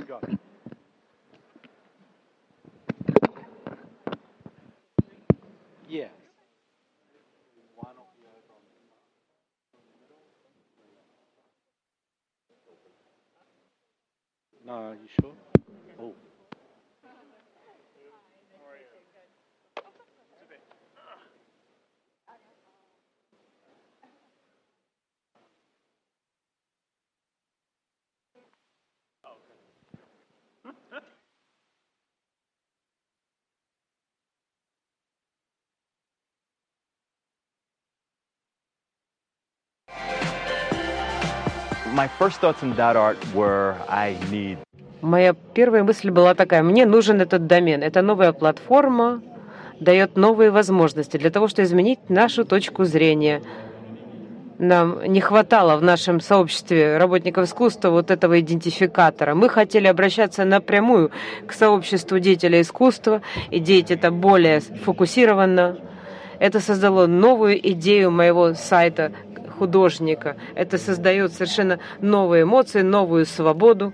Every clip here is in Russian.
Yeah. No, you sure? Oh. My first thoughts on .art were I need. Моя первая мысль была такая: мне нужен этот домен. Это новая платформа, дает новые возможности для того, чтобы изменить нашу точку зрения. Нам не хватало в нашем сообществе работников искусства вот этого идентификатора. Мы хотели обращаться напрямую к сообществу деятелей искусства и делать это более фокусированно. Это создало новую идею моего сайта художника. Это создает совершенно новые эмоции, новую свободу.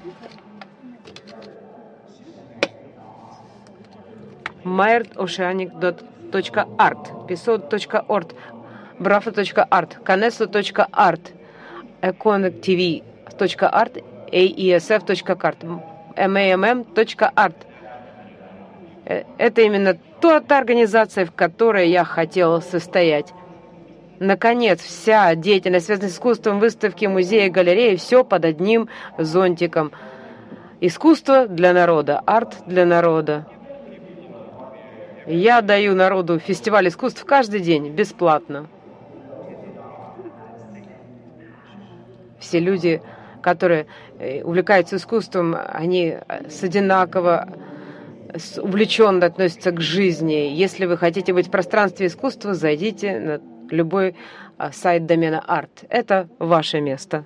MairdOceanic.art, Pisod.org, Bravo.art, Canesso.art, EconTV.art, AESF.art, MAMM.art. Это именно та организация, в которой я хотел состоять. Наконец, вся деятельность, связанная с искусством, выставки, музеи, галереи, все под одним зонтиком. Искусство для народа, арт для народа. Я даю народу фестиваль искусств каждый день, бесплатно. Все люди, которые увлекаются искусством, они одинаково увлеченно относятся к жизни. Если вы хотите быть в пространстве искусства, зайдите на любой сайт домена арт. Это ваше место.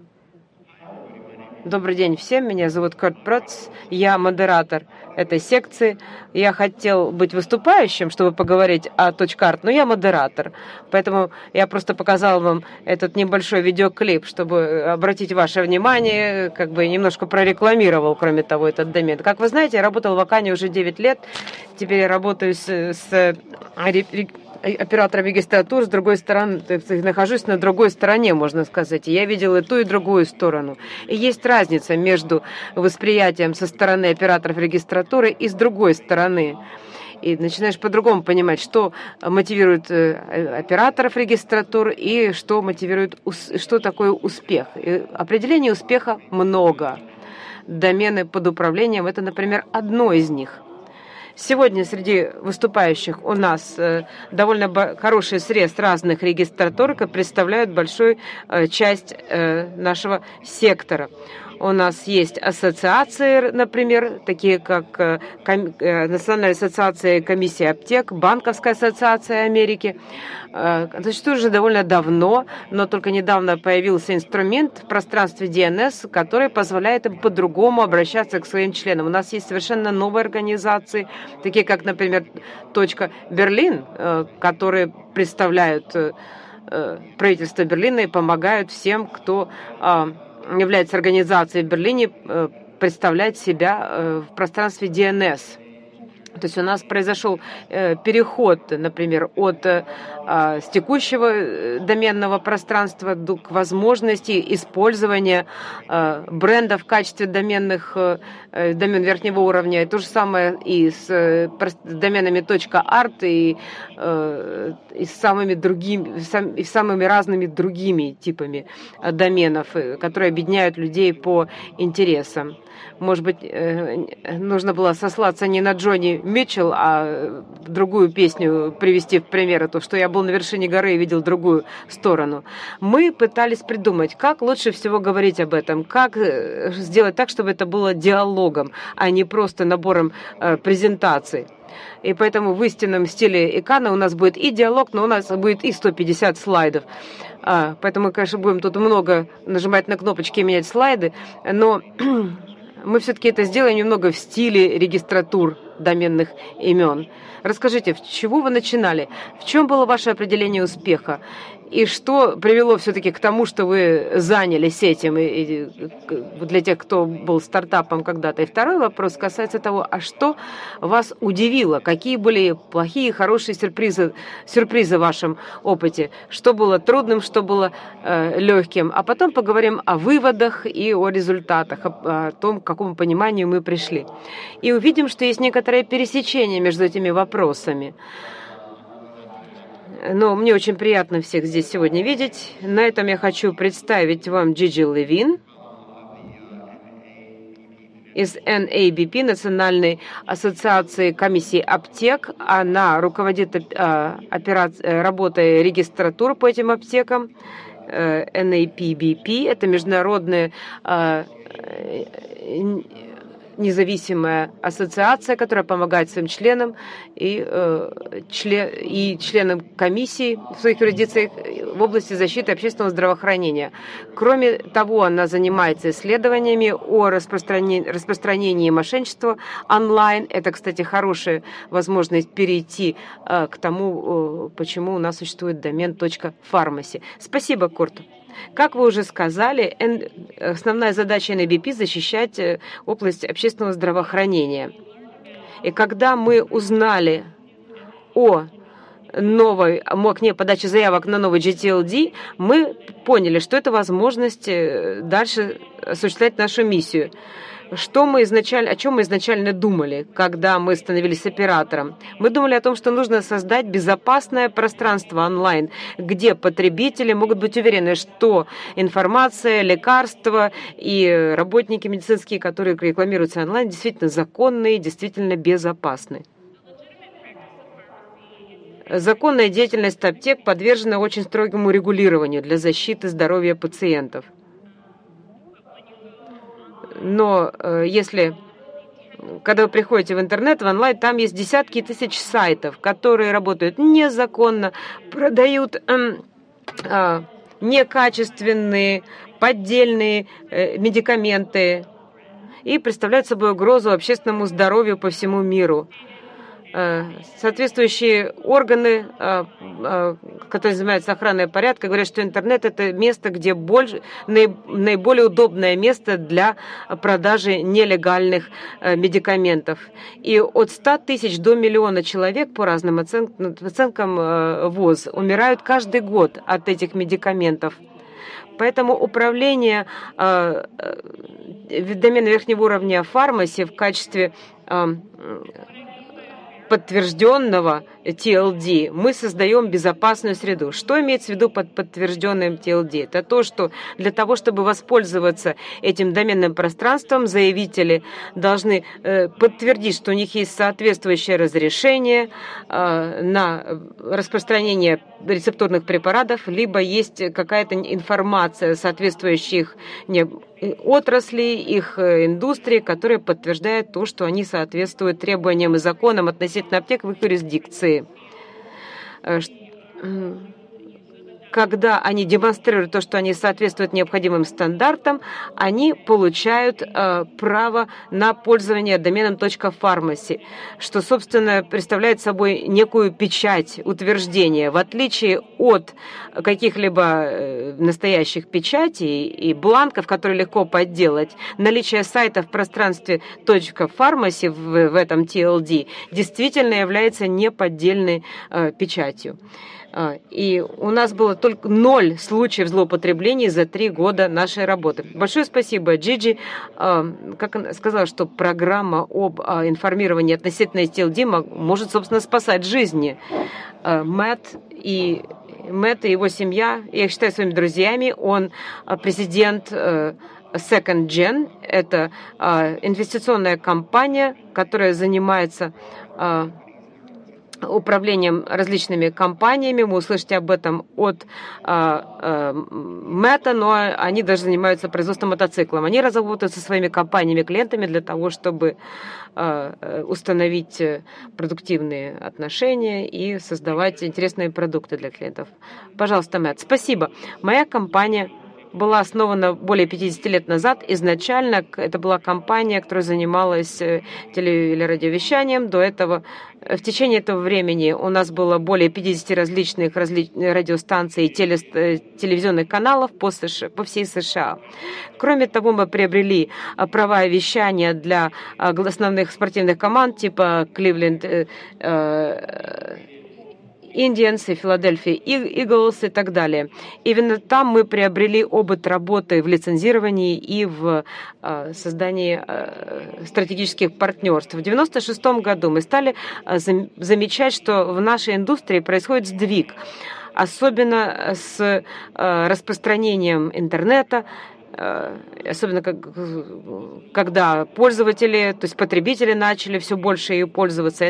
Добрый день всем, меня зовут Курт Проц, я модератор этой секции. Я хотел быть выступающим, чтобы поговорить о .арт, но я модератор. Поэтому я просто показал вам этот небольшой видеоклип, чтобы обратить ваше внимание, как бы немножко прорекламировал, кроме того, этот домен. Как вы знаете, я работал в Акане уже 9 лет, теперь я работаю с оператором регистратур, с другой стороны, нахожусь на другой стороне, можно сказать. И я видел и ту, и другую сторону. И есть разница между восприятием со стороны операторов регистратуры и с другой стороны. И начинаешь по-другому понимать, что мотивирует операторов регистратур и что мотивирует, что такое успех. И определений успеха много. Домены под управлением – это, например, одно из них. Сегодня среди выступающих у нас довольно хороший срез разных регистратур, представляют большую часть нашего сектора. У нас есть ассоциации, например, такие как Национальная ассоциация комиссии аптек, Банковская ассоциация Америки. Существует уже довольно давно, но только недавно появился инструмент в пространстве DNS, который позволяет им по-другому обращаться к своим членам. У нас есть совершенно новые организации, такие как, например, «Точка Берлин», которые представляют правительство Берлина и помогают всем, кто является организацией в Берлине, представлять себя в пространстве DNS. То есть у нас произошел переход, например, от текущего доменного пространства к возможности использования брендов в качестве домен верхнего уровня. И то же самое и с доменами .art и с самыми разными другими типами доменов, которые объединяют людей по интересам. Может быть, нужно было сослаться не на Джонни Митчелл, а другую песню привести в пример, то, что я был на вершине горы и видел другую сторону. Мы пытались придумать, как лучше всего говорить об этом, как сделать так, чтобы это было диалогом, а не просто набором презентаций. И поэтому в истинном стиле Икана у нас будет и диалог, но у нас будет и 150 слайдов. Поэтому мы, конечно, будем тут много нажимать на кнопочки и менять слайды, но мы все-таки это сделаем немного в стиле регистратур доменных имен. Расскажите, с чего вы начинали? В чем было ваше определение успеха? И что привело все-таки к тому, что вы занялись этим, и для тех, кто был стартапом когда-то? И второй вопрос касается того, а что вас удивило? Какие были плохие, хорошие сюрпризы в вашем опыте? Что было трудным, что было легким? А потом поговорим о выводах и о результатах, о том, к какому пониманию мы пришли. И увидим, что есть некоторое пересечение между этими вопросами. Но мне очень приятно всех здесь сегодня видеть. На этом я хочу представить вам Джиджи Левин из NABP, Национальной ассоциации комиссий аптек. Она руководит работой регистратуры по этим аптекам. NAPBP – это международная независимая ассоциация, которая помогает своим членам и членам комиссии в своих юрисдикциях в области защиты общественного здравоохранения. Кроме того, она занимается исследованиями о распространении мошенничества онлайн. Это, кстати, хорошая возможность перейти к тому, почему у нас существует домен .pharmacy. Спасибо, Курт. Как вы уже сказали, основная задача NABP – защищать область общественного здравоохранения. И когда мы узнали о окне подачи заявок на новый GTLD, мы поняли, что это возможность дальше осуществлять нашу миссию. О чем мы изначально думали, когда мы становились оператором? Мы думали о том, что нужно создать безопасное пространство онлайн, где потребители могут быть уверены, что информация, лекарства и работники медицинские, которые рекламируются онлайн, действительно законные, действительно безопасны. Законная деятельность аптек подвержена очень строгому регулированию для защиты здоровья пациентов. Но когда вы приходите в интернет, в онлайн, там есть десятки тысяч сайтов, которые работают незаконно, продают некачественные, поддельные медикаменты и представляют собой угрозу общественному здоровью по всему миру. Соответствующие органы, которые занимаются охраной порядка, говорят, что интернет – это место, где наиболее удобное место для продажи нелегальных медикаментов. И от 100 тысяч до миллиона человек, по разным оценкам ВОЗ, умирают каждый год от этих медикаментов. Поэтому управление доменом верхнего уровня фармаси в качестве подтвержденного TLD мы создаем безопасную среду. Что имеется в виду под подтвержденным TLD? Это то, что для того, чтобы воспользоваться этим доменным пространством, заявители должны подтвердить, что у них есть соответствующее разрешение на распространение рецептурных препаратов, либо есть какая-то информация, соответствующая их отрасли, их индустрии, которые подтверждают то, что они соответствуют требованиям и законам относительно аптек в их юрисдикции. Когда они демонстрируют то, что они соответствуют необходимым стандартам, они получают право на пользование доменом .pharmacy, что, собственно, представляет собой некую печать утверждения. В отличие от каких-либо настоящих печатей и бланков, которые легко подделать, наличие сайта в пространстве .pharmacy в этом TLD действительно является неподдельной печатью. И у нас было только 0 случаев злоупотреблений за 3 года нашей работы. Большое спасибо, Джиджи. Как она сказала, что программа об информировании относительно TLD может, собственно, спасать жизни. Мэтт и его семья, я их считаю своими друзьями, он президент Second Gen. Это инвестиционная компания, которая занимается управлением различными компаниями. Мы услышите об этом от Мэтта, но они даже занимаются производством мотоциклов. Они работают со своими компаниями-клиентами для того, чтобы установить продуктивные отношения и создавать интересные продукты для клиентов. Пожалуйста, Мэтт. Спасибо. Моя компания была основана более 50 лет назад. Изначально это была компания, которая занималась теле- или радиовещанием. До этого, в течение этого времени у нас было более 50 различных радиостанций и телевизионных каналов по всей США. Кроме того, мы приобрели права вещания для основных спортивных команд типа Cleveland Indians и Philadelphia Eagles и так далее. Именно там мы приобрели опыт работы в лицензировании и в создании стратегических партнерств. В 1996 году мы стали замечать, что в нашей индустрии происходит сдвиг, особенно с распространением интернета, особенно когда пользователи, то есть потребители начали все больше ее пользоваться.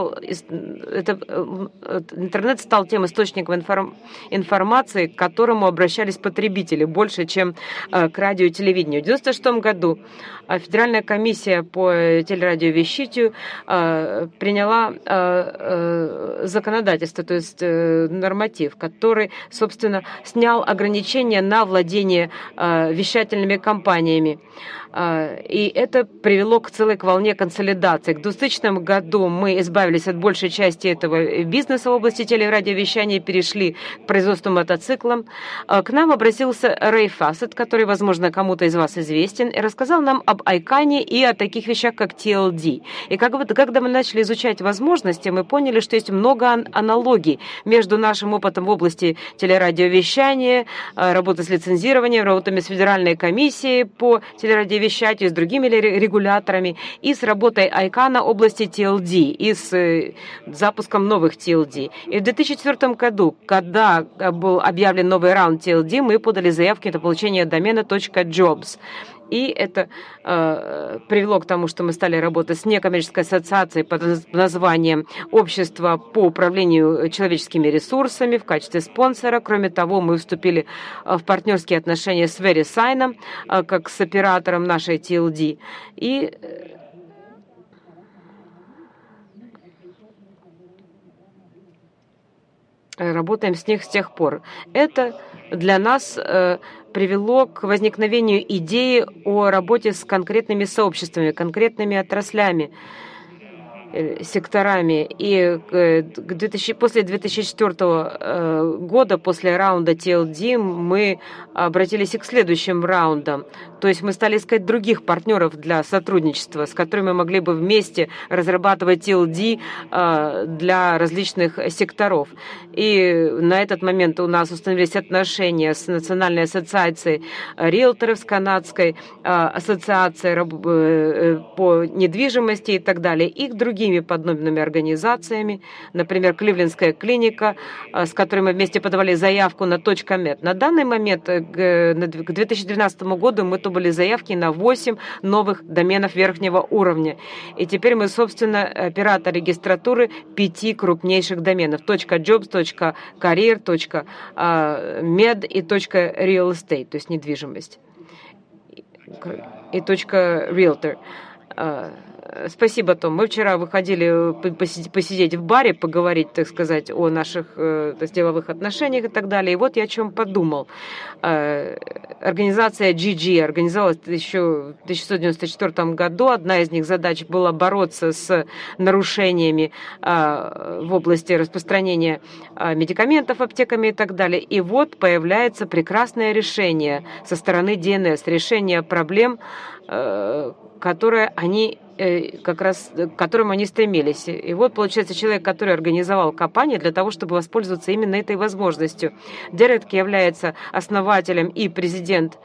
Интернет стал тем источником информации, к которому обращались потребители больше, чем к радио и телевидению. В 1996 году Федеральная комиссия по телерадиовещанию приняла законодательство, то есть норматив, который, собственно, снял ограничения на владение вещательными компаниями. И это привело к целой волне консолидации. К 2000 году мы избавились от большей части этого бизнеса в области телерадиовещания и перешли к производству мотоциклов. К нам обратился Рэй Фассет, который, возможно, кому-то из вас известен, и рассказал нам об ICANN и о таких вещах, как TLD. И когда мы начали изучать возможности, мы поняли, что есть много аналогий между нашим опытом в области телерадиовещания, работы с лицензированием, работами с Федеральной комиссией по телерадиовещанию, с другими регуляторами и с работой ICANN в области TLD и с запуском новых TLD. И в 2004 году, когда был объявлен новый раунд TLD, мы подали заявки на получение домена .jobs. И это привело к тому, что мы стали работать с некоммерческой ассоциацией под названием «Общество по управлению человеческими ресурсами» в качестве спонсора. Кроме того, мы вступили в партнерские отношения с VeriSign, как с оператором нашей TLD. И работаем с них с тех пор. Это для нас привело к возникновению идеи о работе с конкретными сообществами, конкретными отраслями, секторами. И после 2004 года, после раунда TLD, мы обратились и к следующим раундам. То есть мы стали искать других партнеров для сотрудничества, с которыми мы могли бы вместе разрабатывать TLD для различных секторов. И на этот момент у нас установились отношения с Национальной ассоциацией риэлторов, с Канадской ассоциацией по недвижимости и так далее, и к другими подобными организациями, например, Кливлендская клиника, с которой мы вместе подавали заявку на .med. На данный момент, к 2012 году, мы подали заявки на 8 новых доменов верхнего уровня. И теперь мы, собственно, оператор регистратуры 5 крупнейших доменов: .jobs, .career, .med и .real estate, то есть недвижимость, и .realtor. Спасибо, Том. Мы вчера выходили посидеть в баре, поговорить, так сказать, о наших деловых отношениях и так далее. И вот я о чем подумал. Организация GG организовалась еще в 1994 году. Одна из них задач была бороться с нарушениями в области распространения медикаментов аптеками и так далее. И вот появляется прекрасное решение со стороны DNS, решение проблем, которые они как раз к которым они стремились. И вот, получается, человек, который организовал компанию для того, чтобы воспользоваться именно этой возможностью. Дерек является основателем и президент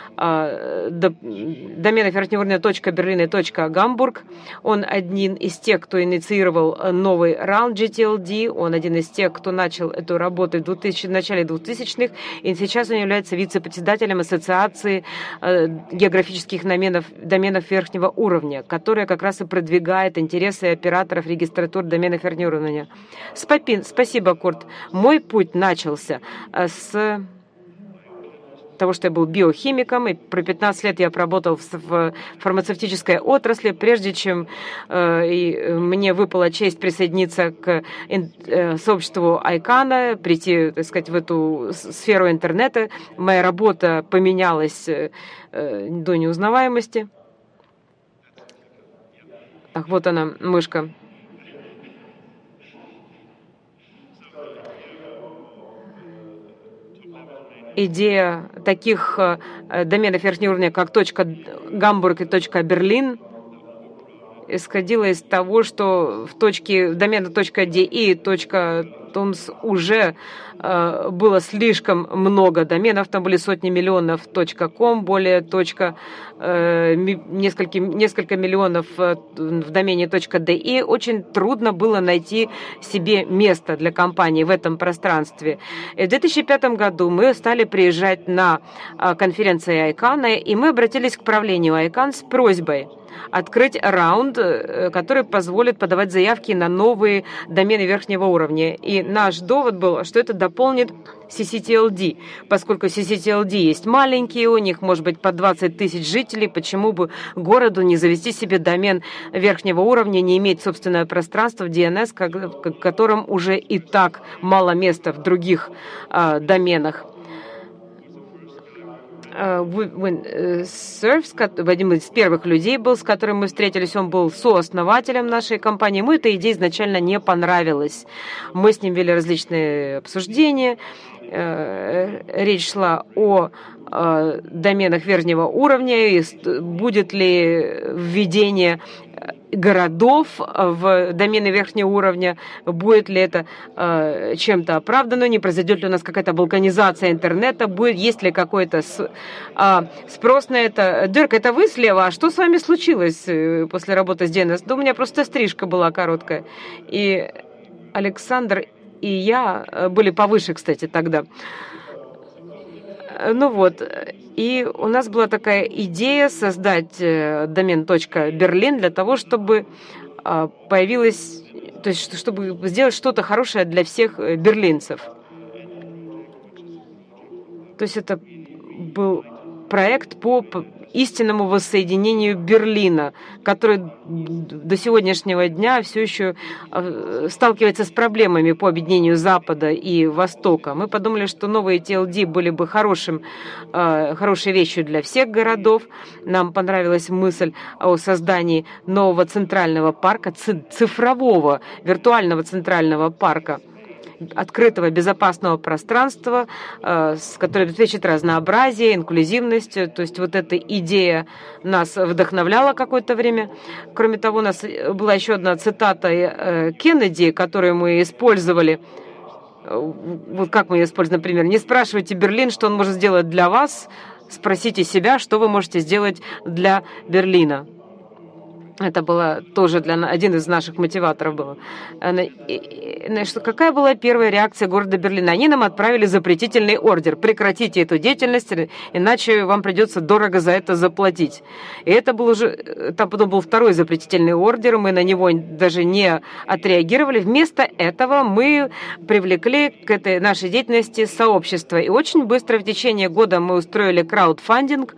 доменов верхнего уровня .Berlin и .Hamburg. Он один из тех, кто инициировал новый раунд GTLD. Он один из тех, кто начал эту работу в начале 2000-х. И сейчас он является вице-председателем Ассоциации географических доменов верхнего уровня, которая как раз и продвигает интересы операторов регистратур доменов верхнего уровня. Спасибо, Курт. Мой путь начался с того, что я был биохимиком, и про 15 лет я поработал в фармацевтической отрасли, прежде чем мне выпала честь присоединиться к сообществу ICANN, прийти, так сказать, в эту сферу интернета. Моя работа поменялась до неузнаваемости. Ах, вот она, мышка. Идея таких доменов верхнего уровня, как .Гамбург и .Берлин, исходила из того, что в доменах .de и .tons уже было слишком много доменов, там были сотни миллионов .com, более несколько миллионов в домене .de. Очень трудно было найти себе место для компании в этом пространстве. И в 2005 году мы стали приезжать на конференции ICANN, и мы обратились к правлению ICANN с просьбой открыть раунд, который позволит подавать заявки на новые домены верхнего уровня. И наш довод был, что это дополнит CCTLD. Поскольку CCTLD есть маленькие, у них может быть по 20 тысяч жителей, почему бы городу не завести себе домен верхнего уровня, не иметь собственное пространство в DNS, в котором уже и так мало места в других доменах. Surfs, один из первых людей был, с которым мы встретились, он был сооснователем нашей компании. Ему эта идея изначально не понравилась. Мы с ним вели различные обсуждения. Речь шла о доменах верхнего уровня, и будет ли введение городов в домены верхнего уровня, будет ли это чем-то оправдано, не произойдет ли у нас какая-то балканизация интернета, есть ли какой-то спрос на это. Дирк, это вы слева? А что с вами случилось после работы с DNS? Да у меня просто стрижка была короткая. И Александр и я были повыше, кстати, тогда. Ну вот, и у нас была такая идея создать домен .Берлин для того, чтобы появилась, то есть чтобы сделать что-то хорошее для всех берлинцев. То есть это был проект по истинному воссоединению Берлина, который до сегодняшнего дня все еще сталкивается с проблемами по объединению Запада и Востока. Мы подумали, что новые TLD были бы хорошей вещью для всех городов. Нам понравилась мысль о создании нового центрального парка, цифрового, виртуального центрального парка, открытого, безопасного пространства, которое обеспечит разнообразие, инклюзивность. То есть вот эта идея нас вдохновляла какое-то время. Кроме того, у нас была еще одна цитата Кеннеди, которую мы использовали. Вот как мы ее используем, например: «Не спрашивайте Берлин, что он может сделать для вас, спросите себя, что вы можете сделать для Берлина». Это было тоже один из наших мотиваторов было. Какая была первая реакция города Берлина? Они нам отправили запретительный ордер. Прекратите эту деятельность, иначе вам придется дорого за это заплатить. И это был там потом был второй запретительный ордер, мы на него даже не отреагировали. Вместо этого мы привлекли к этой нашей деятельности сообщество. И очень быстро в течение года мы устроили краудфандинг.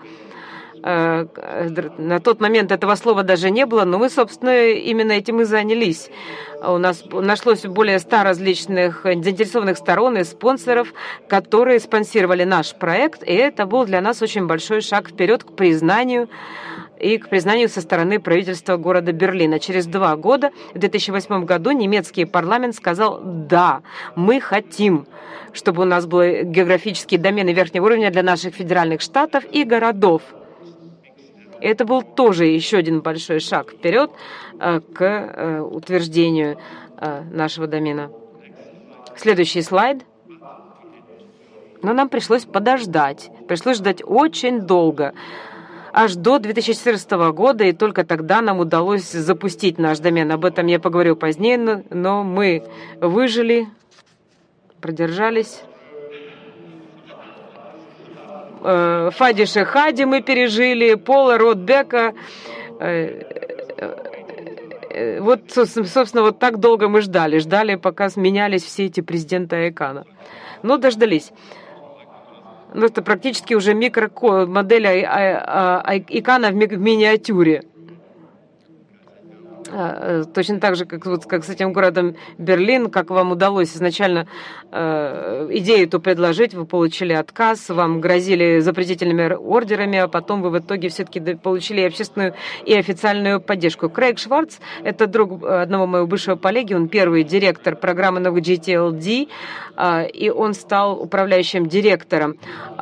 На тот момент этого слова даже не было, но мы, собственно, именно этим и занялись. У нас нашлось более 100 различных заинтересованных сторон и спонсоров, которые спонсировали наш проект, и это был для нас очень большой шаг вперед к признанию со стороны правительства города Берлина. Через 2 года, в 2008 году, немецкий парламент сказал: да, мы хотим, чтобы у нас были географические домены верхнего уровня для наших федеральных штатов и городов. Это был тоже еще один большой шаг вперед к утверждению нашего домена. Следующий слайд. Но нам пришлось подождать. Пришлось ждать очень долго. Аж до 2014 года, и только тогда нам удалось запустить наш домен. Об этом я поговорю позднее, но мы выжили, продержались. Фадиша Хади мы пережили, Пола Ротбека. Вот, собственно, вот так долго мы ждали, пока менялись все эти президенты ICANN. Но дождались. Ну, это практически уже модель ICANN в миниатюре. Точно так же, как с этим городом Берлин, как вам удалось изначально идею эту предложить, вы получили отказ, вам грозили запретительными ордерами, а потом вы в итоге все-таки получили и общественную, и официальную поддержку. Крейг Шварц, это друг одного моего бывшего коллеги, он первый директор программы новых GTLD, и он стал управляющим директором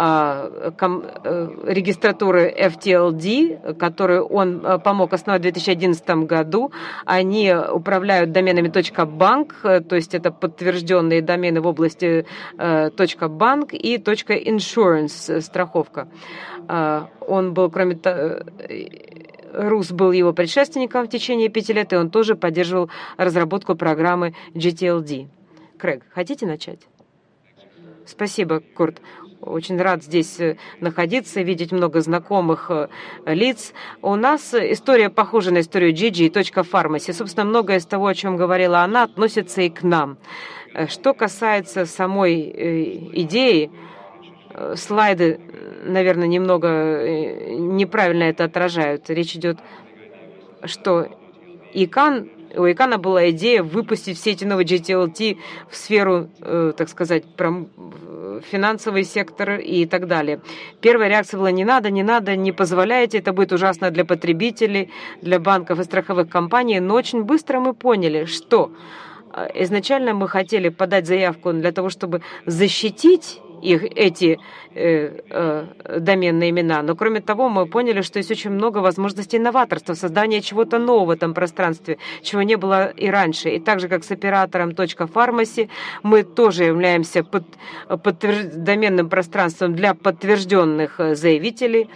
регистратуры FTLD, которую он помог основать в 2011 году. Они управляют доменами .bank, то есть это подтвержденные домены в области .bank и .insurance, страховка. Он был, кроме того, Рус был его предшественником в течение 5 лет, и он тоже поддерживал разработку программы GTLD. Крэг, хотите начать? Спасибо, Курт. Очень рад здесь находиться, видеть много знакомых лиц. У нас история похожа на историю Gigi и .pharmacy. Собственно, многое из того, о чем говорила она, относится и к нам. Что касается самой идеи, слайды, наверное, немного неправильно это отражают. Речь идет, что у ICANN была идея выпустить все эти новые GTLD в сферу, так сказать, финансовый сектор и так далее. Первая реакция была: не надо, не позволяйте, это будет ужасно для потребителей, для банков и страховых компаний. Но очень быстро мы поняли, что изначально мы хотели подать заявку для того, чтобы защитить эти доменные имена. Но кроме того, мы поняли, что есть очень много возможностей новаторства, создания чего-то нового в этом пространстве, чего не было и раньше. И так же, как с оператором .pharmacy, мы тоже являемся доменным пространством для подтвержденных заявителей,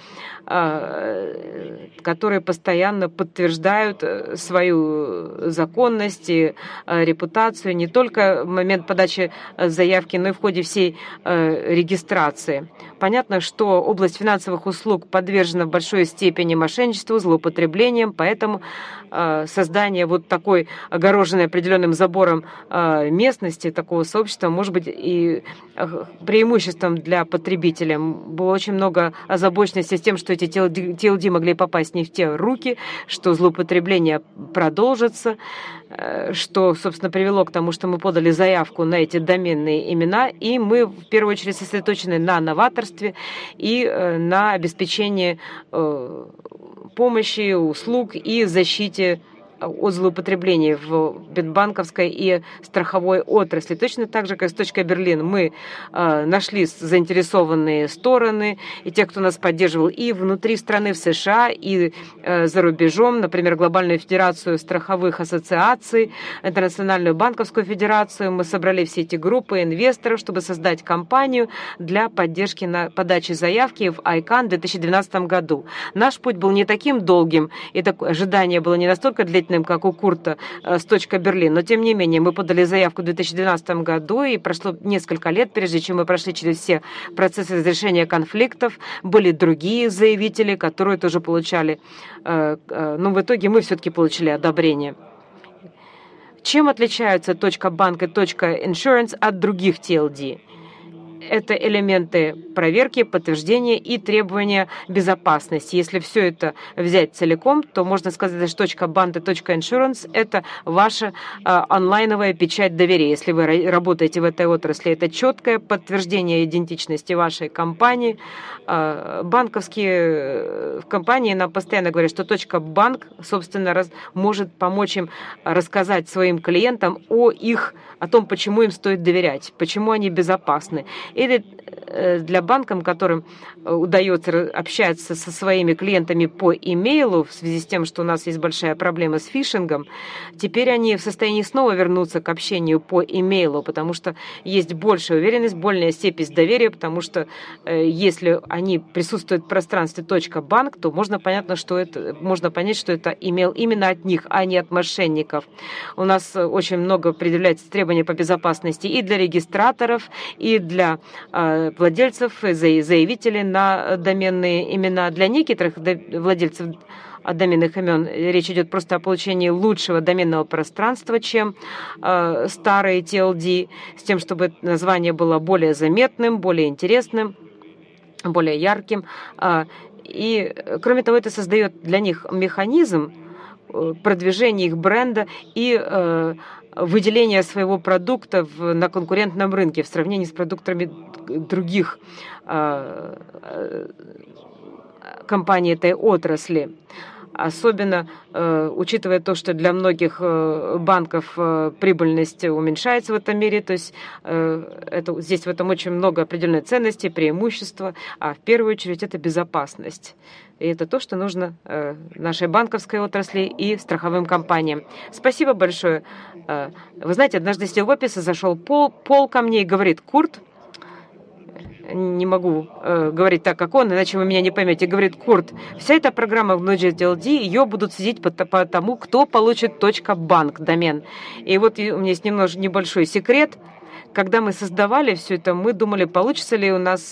которые постоянно подтверждают свою законность и репутацию не только в момент подачи заявки, но и в ходе всей регистрации. Понятно, что область финансовых услуг подвержена в большой степени мошенничеству, злоупотреблениям, поэтому создание вот такой огороженной определенным забором местности, такого сообщества, может быть и преимуществом для потребителя. Было очень много озабоченности с тем, что эти TLD могли попасть не в те руки, что злоупотребление продолжится, что, собственно, привело к тому, что мы подали заявку на эти доменные имена, и мы в первую очередь сосредоточены на новаторстве и на обеспечении помощи, услуг и защите от злоупотреблений в банковской и страховой отрасли. Точно так же, как с точкой Берлин, мы нашли заинтересованные стороны, и те, кто нас поддерживал и внутри страны, в США, и за рубежом, например, Глобальную федерацию страховых ассоциаций, Интернациональную банковскую федерацию. Мы собрали все эти группы инвесторов, чтобы создать компанию для поддержки на подачи заявки в ICANN в 2012 году. Наш путь был не таким долгим, и ожидание было не настолько длительным, как у Курта с точкой Берлин, но тем не менее мы подали заявку в 2012 году, и прошло несколько лет, прежде чем мы прошли через все процессы разрешения конфликтов. Были другие заявители, которые тоже получали, но в итоге мы все-таки получили одобрение. Чем отличаются .bank и .insurance от других TLD? Это элементы проверки, подтверждения и требования безопасности. Если все это взять целиком, то можно сказать, что .bank и .insurance – это ваша онлайновая печать доверия. Если вы работаете в этой отрасли, это четкое подтверждение идентичности вашей компании. Банковские компании нам постоянно говорят, что .bank, собственно, может помочь им рассказать своим клиентам о том, почему им стоит доверять, почему они безопасны. Или для банков, которым удается общаться со своими клиентами по имейлу, в связи с тем, что у нас есть большая проблема с фишингом, теперь они в состоянии снова вернуться к общению по имейлу, потому что есть большая уверенность, большая степень доверия, потому что если они присутствуют в пространстве .bank, то можно понять, что это имейл именно от них, а не от мошенников. У нас очень много предъявляется требований по безопасности и для регистраторов, и для владельцев, заявителей на доменные имена. Для некоторых владельцев доменных имен речь идет просто о получении лучшего доменного пространства, чем старые TLD, с тем, чтобы название было более заметным, более интересным. более ярким. И, кроме того, это создает для них механизм продвижения их бренда и выделения своего продукта на конкурентном рынке в сравнении с продуктами других компаний этой отрасли. Особенно учитывая то, что для многих банков прибыльность уменьшается в этом мире, то есть здесь в этом очень много определенной ценности, преимущества, а в первую очередь это безопасность. И это то, что нужно нашей банковской отрасли и страховым компаниям. Спасибо большое. Вы знаете, однажды сидел в офисе, зашел Пол ко мне и говорит: Курт, не могу говорить так, как он, иначе вы меня не поймете. Говорит: Курт, вся эта программа в Node.js, ее будут сидеть по тому, кто получит .bank домен. И вот у меня есть небольшой секрет. Когда мы создавали все это, мы думали, получится ли у нас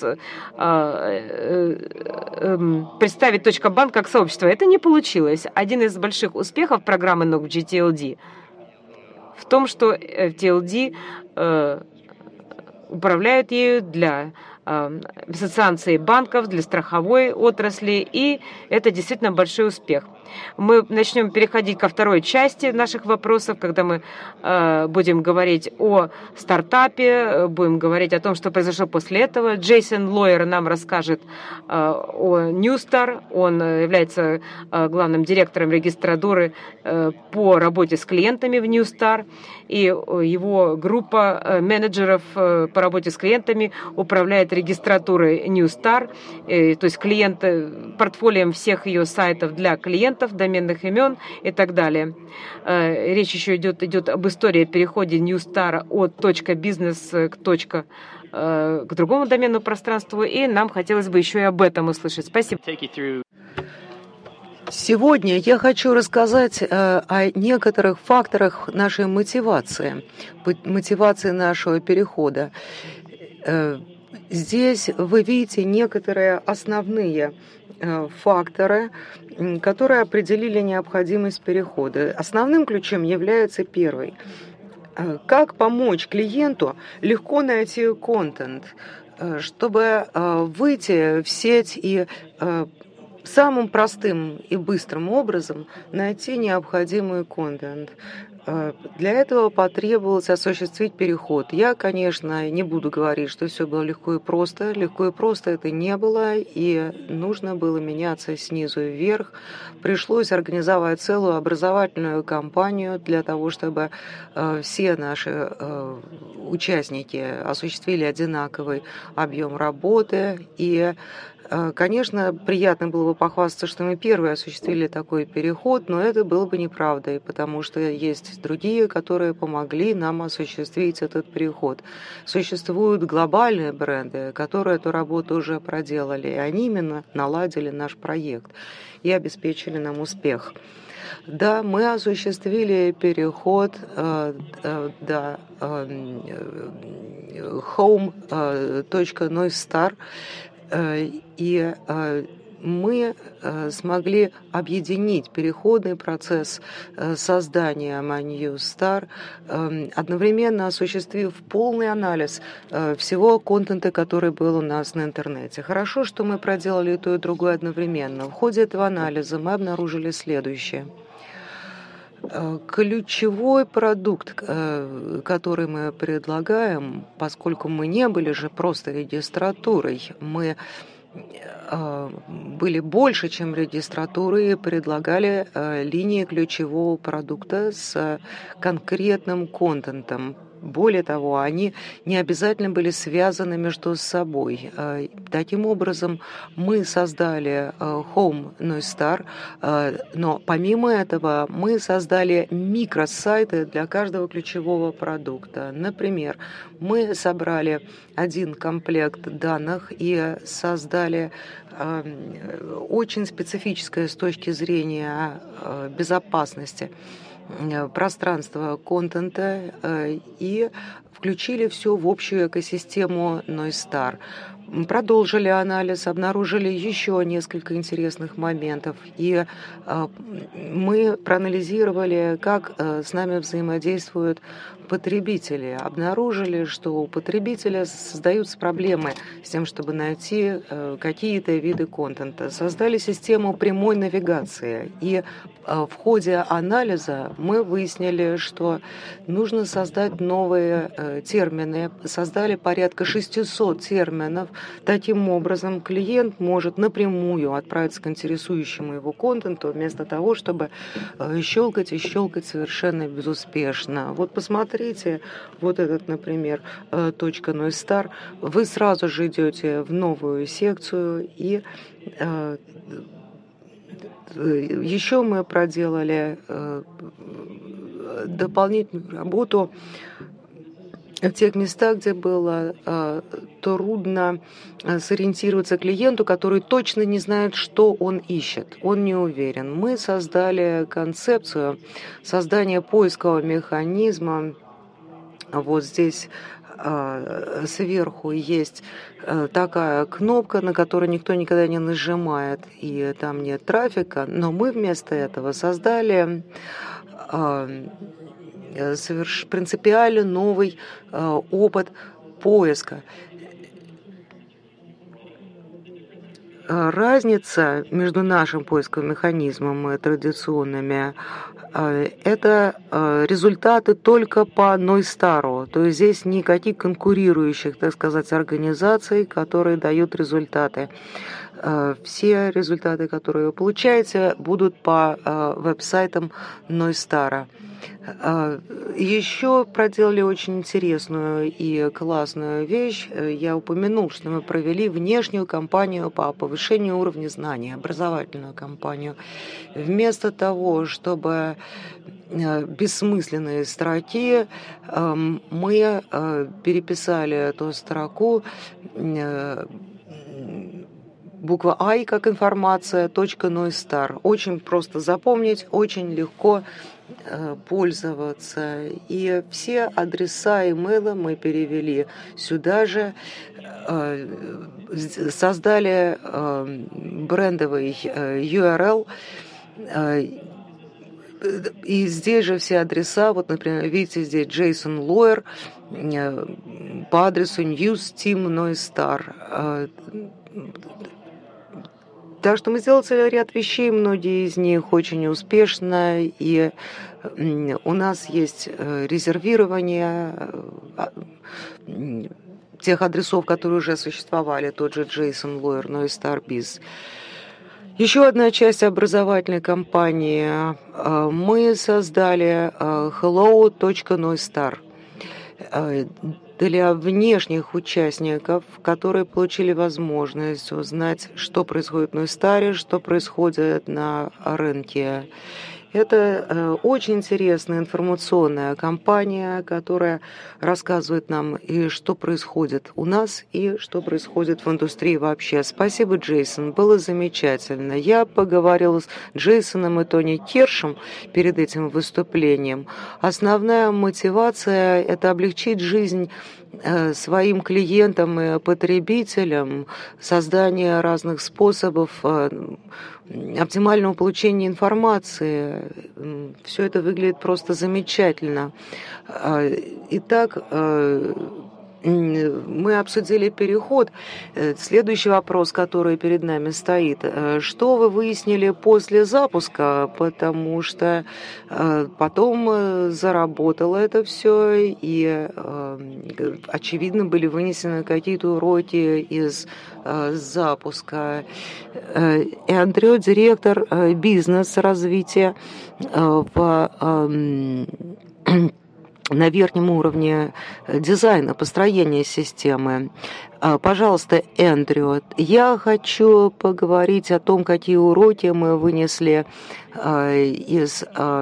представить .bank как сообщество. Это не получилось. Один из больших успехов программы Node.js в том, что TLD управляют ею для ассоциации банков, для страховой отрасли, и это действительно большой успех. Мы начнем переходить ко второй части наших вопросов, когда мы будем говорить о стартапе, будем говорить о том, что произошло после этого. Джейсон Лойер нам расскажет о Newstar. Он является главным директором регистратуры по работе с клиентами в Newstar, и его группа менеджеров по работе с клиентами управляет регистратурой Newstar, то есть портфолием всех ее сайтов для клиентов, доменных имен и так далее. Речь еще идет об истории перехода Newstar от .бизнес к другому доменному пространству, и нам хотелось бы еще и об этом услышать. Спасибо. Сегодня я хочу рассказать о некоторых факторах нашей мотивации нашего перехода. Здесь вы видите некоторые основные факторы, которые определили необходимость перехода. Основным ключом является первый. Как помочь клиенту легко найти контент, чтобы выйти в сеть и самым простым и быстрым образом найти необходимый контент. Для этого потребовалось осуществить переход. Я, конечно, не буду говорить, что все было легко и просто. Легко и просто это не было, и нужно было меняться снизу вверх. Пришлось организовать целую образовательную кампанию для того, чтобы все наши участники осуществили одинаковый объем работы. И конечно, приятно было бы похвастаться, что мы первые осуществили такой переход, но это было бы неправдой, потому что есть другие, которые помогли нам осуществить этот переход. Существуют глобальные бренды, которые эту работу уже проделали, и они именно наладили наш проект и обеспечили нам успех. Да, мы осуществили переход до home.noistar, и мы смогли объединить переходный процесс создания Newstar, одновременно осуществив полный анализ всего контента, который был у нас на интернете. Хорошо, что мы проделали и то, и другое одновременно. В ходе этого анализа мы обнаружили следующее. Ключевой продукт, который мы предлагаем, поскольку мы не были же просто регистратурой, мы были больше, чем регистратуры, и предлагали линии ключевого продукта с конкретным контентом. Более того, они не обязательно были связаны между собой. Таким образом, мы создали Home Noistar, но помимо этого мы создали микросайты для каждого ключевого продукта. Например, мы собрали один комплект данных и создали очень специфическое с точки зрения безопасности пространство контента и включили все в общую экосистему Noistar. продолжили анализ, обнаружили еще несколько интересных моментов. И мы проанализировали, как с нами взаимодействуют потребители. Обнаружили, что у потребителя создаются проблемы с тем, чтобы найти какие-то виды контента. Создали систему прямой навигации. И в ходе анализа мы выяснили, что нужно создать новые термины. Создали порядка 600 терминов. Таким образом, клиент может напрямую отправиться к интересующему его контенту, вместо того, чтобы щелкать и щелкать совершенно безуспешно. Вот посмотрите, вот этот, например, .NoStar. Вы сразу же идете в новую секцию, и еще мы проделали дополнительную работу в тех местах, где было трудно сориентироваться клиенту, который точно не знает, что он ищет, он не уверен. Мы создали концепцию создания поискового механизма. Вот здесь сверху есть такая кнопка, на которую никто никогда не нажимает, и там нет трафика, но мы вместо этого создали принципиально новый опыт поиска. Разница между нашим поисковым механизмом и традиционными – это результаты только по NoStar. То есть здесь никаких конкурирующих, так сказать, организаций, которые дают результаты. Все результаты, которые вы получаете, будут по веб-сайтам NoStar. Еще проделали очень интересную и классную вещь. Я упомянул, что мы провели внешнюю кампанию по повышению уровня знаний, образовательную кампанию. Вместо того, чтобы бессмысленные строки, мы переписали эту строку, буква «I» как информация, .NoStar. Очень просто запомнить, очень легко пользоваться. И все адреса имейла мы перевели сюда же, создали брендовый URL, и здесь же все адреса, вот, например, видите, здесь Джейсон Лойер по адресу News Team NoStar. Так что мы сделали целый ряд вещей, многие из них очень успешно, и у нас есть резервирование тех адресов, которые уже существовали, тот же Джейсон Лойер, NoStar Biz. Еще одна часть образовательной кампании. Мы создали hello.NoStar для внешних участников, которые получили возможность узнать, что происходит в NoStar, что происходит на рынке. Это очень интересная информационная кампания, которая рассказывает нам, и что происходит у нас, и что происходит в индустрии вообще. Спасибо, Джейсон, было замечательно. Я поговорила с Джейсоном и Тони Кершем перед этим выступлением. Основная мотивация – это облегчить жизнь своим клиентам и потребителям, создание разных способов оптимального получения информации. Все это выглядит просто замечательно. Итак, мы обсудили переход. Следующий вопрос, который перед нами стоит. Что вы выяснили после запуска? Потому что потом заработало это все, и, очевидно, были вынесены какие-то уроки из запуска. Эндрю, директор бизнес-развития на верхнем уровне дизайна, построения системы. Пожалуйста, Эндрю, я хочу поговорить о том, какие уроки мы вынесли из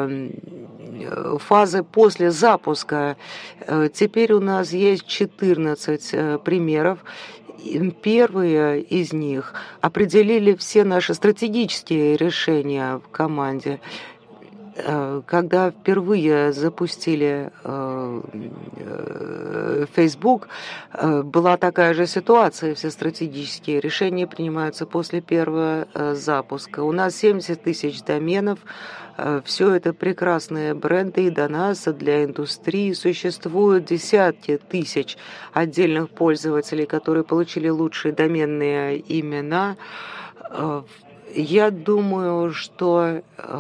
фазы после запуска. Теперь у нас есть 14 примеров. Первые из них определили все наши стратегические решения в команде. когда впервые запустили Facebook, была такая же ситуация, все стратегические решения принимаются после первого запуска. У нас 70 тысяч доменов, все это прекрасные бренды, и до нас, и для индустрии существуют десятки тысяч отдельных пользователей, которые получили лучшие доменные имена. Я думаю, что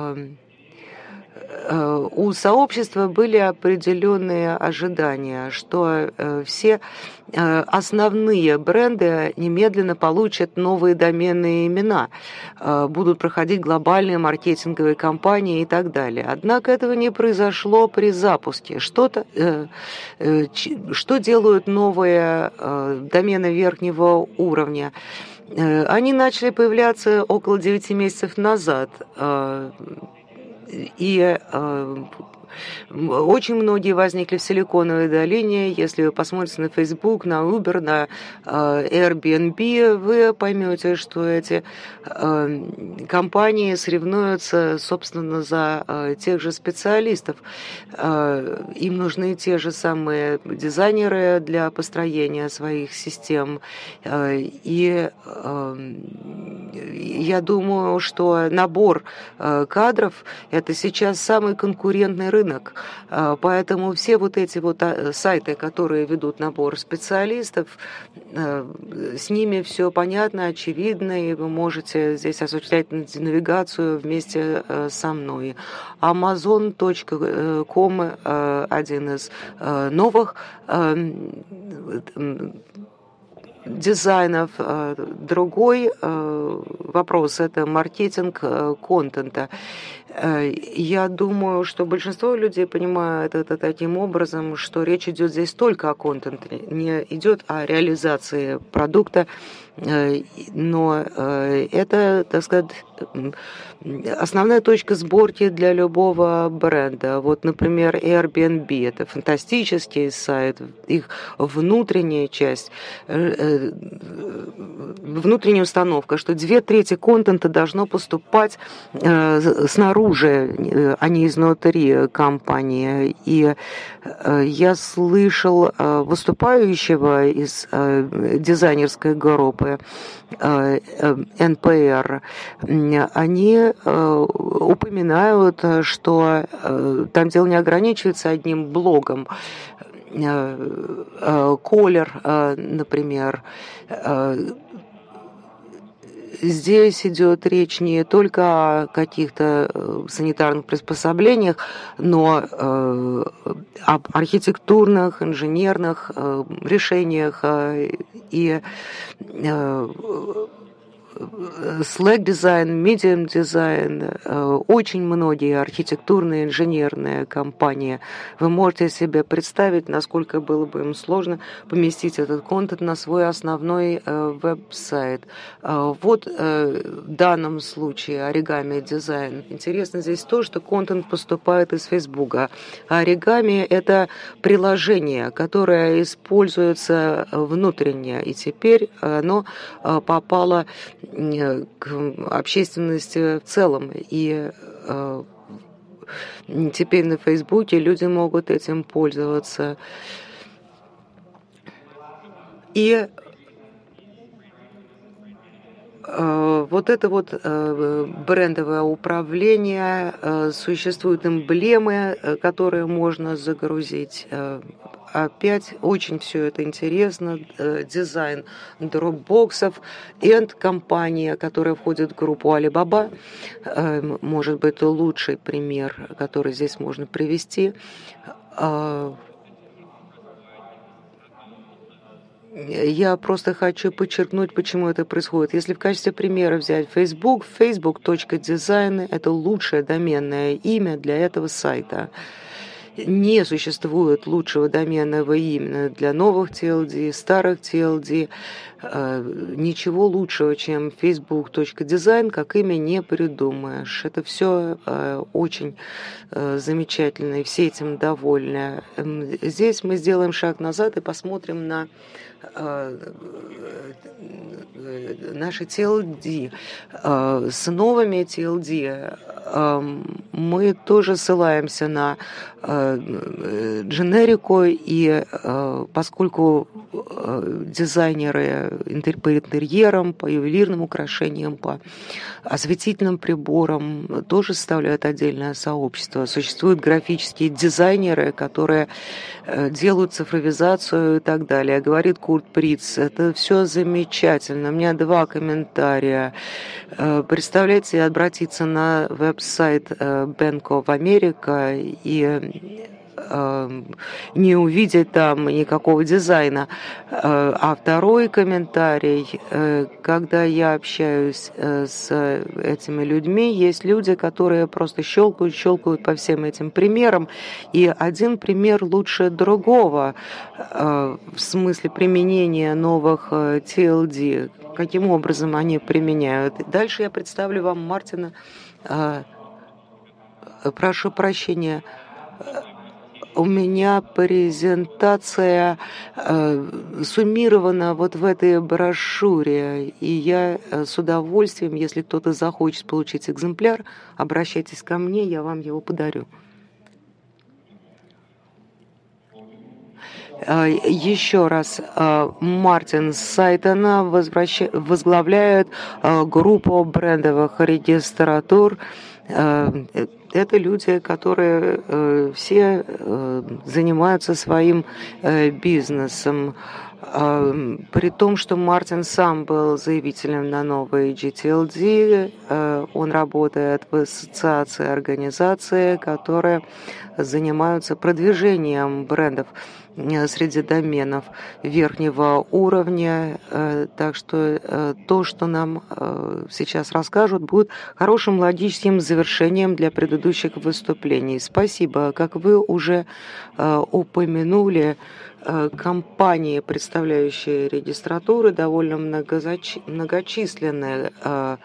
у сообщества были определенные ожидания, что все основные бренды немедленно получат новые доменные имена, будут проходить глобальные маркетинговые кампании и так далее. Однако этого не произошло при запуске. Что делают новые домены верхнего уровня? Они начали появляться около 9 месяцев назад. И очень многие возникли в Силиконовой долине. Если вы посмотрите на Facebook, на Uber, на Airbnb, вы поймете, что эти компании соревнуются, собственно, за тех же специалистов. Им нужны те же самые дизайнеры для построения своих систем. И я думаю, что набор кадров – это сейчас самый конкурентный рынок. Поэтому все вот эти вот сайты, которые ведут набор специалистов, с ними все понятно, очевидно, и вы можете здесь осуществлять навигацию вместе со мной. Amazon.com один из новых дизайнов. Другой вопрос – это маркетинг контента. Я думаю, что большинство людей понимают это таким образом, что речь идет здесь только о контенте, не идет о реализации продукта, но это, так сказать, основная точка сборки для любого бренда. Вот, например, Airbnb – это фантастический сайт, их внутренняя часть, внутренняя установка, что 2/3 контента должно поступать снаружи, а не изнутри компании. И я слышал выступающего из дизайнерской группы NPR, они упоминают, что там дело не ограничивается одним блогом. Колер, например. Здесь идет речь не только о каких-то санитарных приспособлениях, но об архитектурных, инженерных решениях и Slack дизайн, Medium дизайн, очень многие архитектурные, инженерные компании. Вы можете себе представить, насколько было бы им сложно поместить этот контент на свой основной веб-сайт. Вот в данном случае Origami дизайн. Интересно здесь то, что контент поступает из Facebook. Origami – это приложение, которое используется внутренне, и теперь оно попало к общественности в целом. И теперь на Фейсбуке люди могут этим пользоваться. И вот это вот брендовое управление, существуют эмблемы, которые можно загрузить. Опять очень все это интересно. Дизайн дропбоксов. Энд-компания, которая входит в группу Alibaba, может быть, лучший пример, который здесь можно привести. Я просто хочу подчеркнуть, почему это происходит. Если в качестве примера взять Facebook, facebook.design – это лучшее доменное имя для этого сайта. не существует лучшего доменного имени для новых TLD, старых TLD. Ничего лучшего, чем facebook.design, как имя не придумаешь. Это все очень замечательно, и все этим довольны. Здесь мы сделаем шаг назад и посмотрим на наши TLD. С новыми TLD мы тоже ссылаемся на дженерику, и поскольку дизайнеры по интерьерам, по ювелирным украшениям, по осветительным приборам тоже составляют отдельное сообщество. Существуют графические дизайнеры, которые делают цифровизацию и так далее. Говорит Курт Приц, это все замечательно. У меня 2 комментария. Представляете, обратиться на веб-сайт Bank of America и не увидеть там никакого дизайна. А второй комментарий, когда я общаюсь с этими людьми, есть люди, которые просто щелкают по всем этим примерам, и один пример лучше другого в смысле применения новых TLD, каким образом они применяют. Дальше я представлю вам Мартина. Прошу прощения, у меня презентация суммирована вот в этой брошюре, и я с удовольствием, если кто-то захочет получить экземпляр, обращайтесь ко мне, я вам его подарю. Еще раз, Мартин Сайтона возглавляет группу брендовых регистратур. Это люди, которые все занимаются своим бизнесом. При том, что Мартин сам был заявителем на новые GTLD, он работает в ассоциации организаций, которые занимаются продвижением брендов среди доменов верхнего уровня. Так что то, что нам сейчас расскажут, будет хорошим логическим завершением для предыдущих выступлений. Спасибо. Как вы уже упомянули, компании, представляющие регистратуры, довольно многочисленные.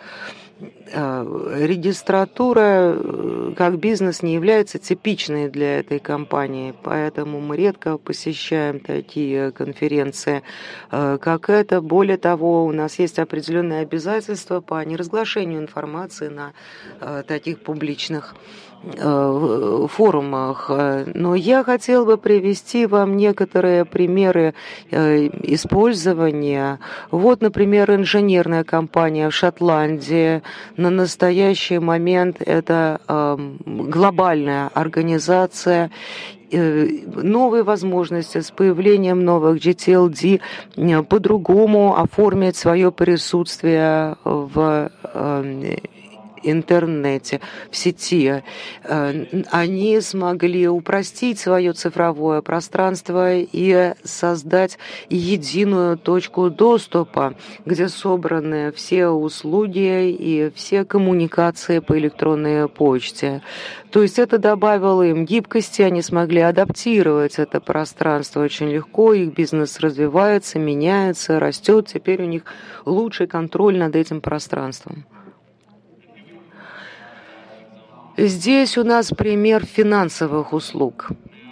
Регистратура как бизнес не является типичной для этой компании, поэтому мы редко посещаем такие конференции, как эта. Более того, у нас есть определенные обязательства по неразглашению информации на таких публичных форумах. Но я хотел бы привести вам некоторые примеры использования. Вот, например, инженерная компания в Шотландии. На настоящий момент это глобальная организация. Новые возможности с появлением новых GTLD по-другому оформить свое присутствие в интернете, в сети. Они смогли упростить свое цифровое пространство и создать единую точку доступа, где собраны все услуги и все коммуникации по электронной почте. То есть это добавило им гибкости, они смогли адаптировать это пространство очень легко, их бизнес развивается, меняется, растет, теперь у них лучший контроль над этим пространством. Здесь у нас пример финансовых услуг.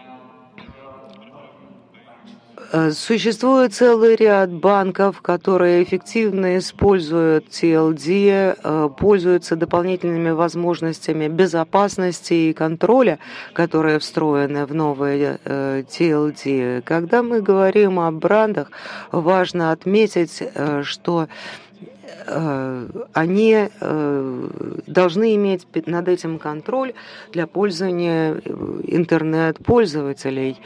Существует целый ряд банков, которые эффективно используют TLD, пользуются дополнительными возможностями безопасности и контроля, которые встроены в новые TLD. Когда мы говорим о брендах, важно отметить, что они должны иметь над этим контроль для пользования интернет-пользователей.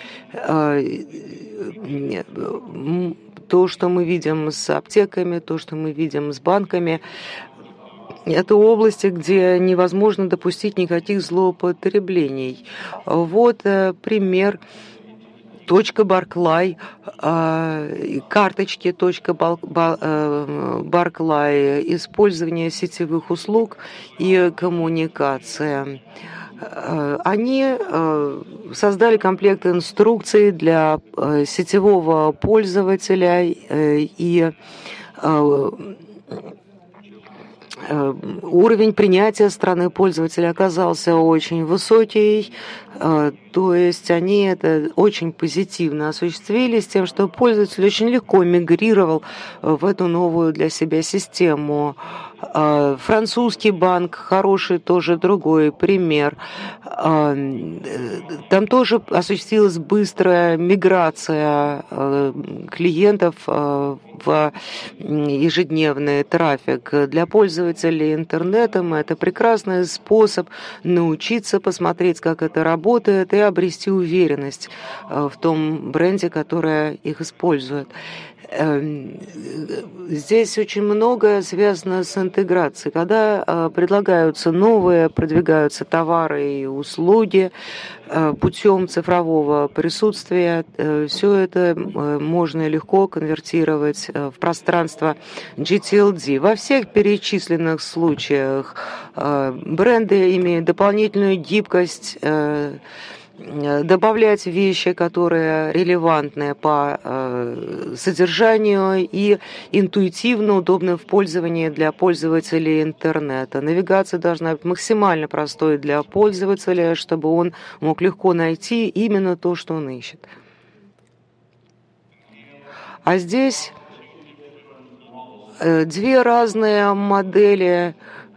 То, что мы видим с аптеками, то, что мы видим с банками, это области, где невозможно допустить никаких злоупотреблений. Вот пример. Barclay, карточки Barclay, использование сетевых услуг и коммуникация. Они создали комплект инструкций для сетевого пользователя, и уровень принятия стороны пользователя оказался очень высокий, то есть они это очень позитивно осуществили с тем, что пользователь очень легко мигрировал в эту новую для себя систему. Французский банк хороший тоже другой пример. Там тоже осуществилась быстрая миграция клиентов в ежедневный трафик. Для пользователей интернетом это прекрасный способ научиться посмотреть, как это работает, и обрести уверенность в том бренде, который их использует. Здесь очень многое связано с интеграцией. Когда предлагаются новые, продвигаются товары и услуги путем цифрового присутствия, все это можно легко конвертировать в пространство GTLD. Во всех перечисленных случаях бренды имеют дополнительную гибкость, добавлять вещи, которые релевантны по содержанию и интуитивно удобны в пользовании для пользователей интернета. Навигация должна быть максимально простой для пользователя, чтобы он мог легко найти именно то, что он ищет. А здесь две разные модели.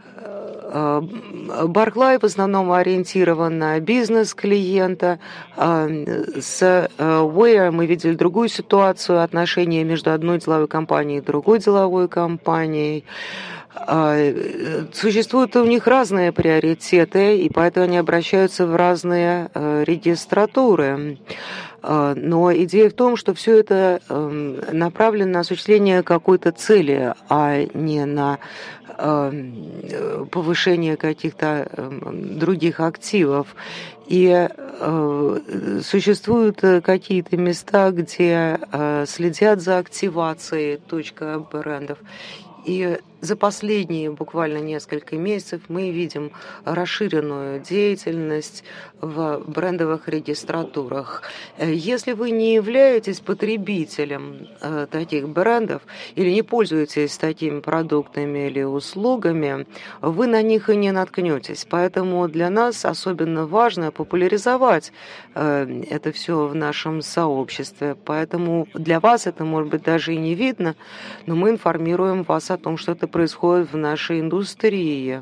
Barclay в основном ориентирован на бизнес-клиента. С Where мы видели другую ситуацию, отношения между одной деловой компанией и другой деловой компанией. Существуют у них разные приоритеты, и поэтому они обращаются в разные регистратуры. Но идея в том, что все это направлено на осуществление какой-то цели, а не на повышение каких-то других активов. И существуют какие-то места, где следят за активацией брендов. И за последние буквально несколько месяцев мы видим расширенную деятельность в брендовых регистратурах. Если вы не являетесь потребителем таких брендов или не пользуетесь такими продуктами или услугами, вы на них и не наткнетесь. Поэтому для нас особенно важно популяризовать это все в нашем сообществе. Поэтому для вас это, может быть, даже и не видно, но мы информируем вас о том, что это происходит в нашей индустрии.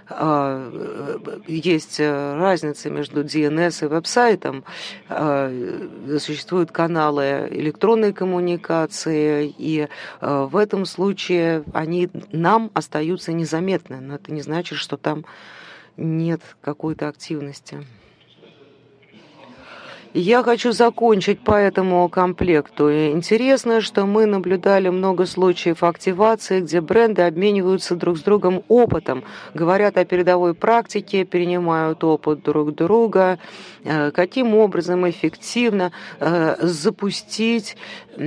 Есть разница между DNS и веб-сайтом. Существуют каналы электронной коммуникации, и в этом случае они нам остаются незаметны. Но это не значит, что там нет какой-то активности. Я хочу закончить по этому комплекту. Интересно, что мы наблюдали много случаев активации, где бренды обмениваются друг с другом опытом, говорят о передовой практике, перенимают опыт друг друга, каким образом эффективно запустить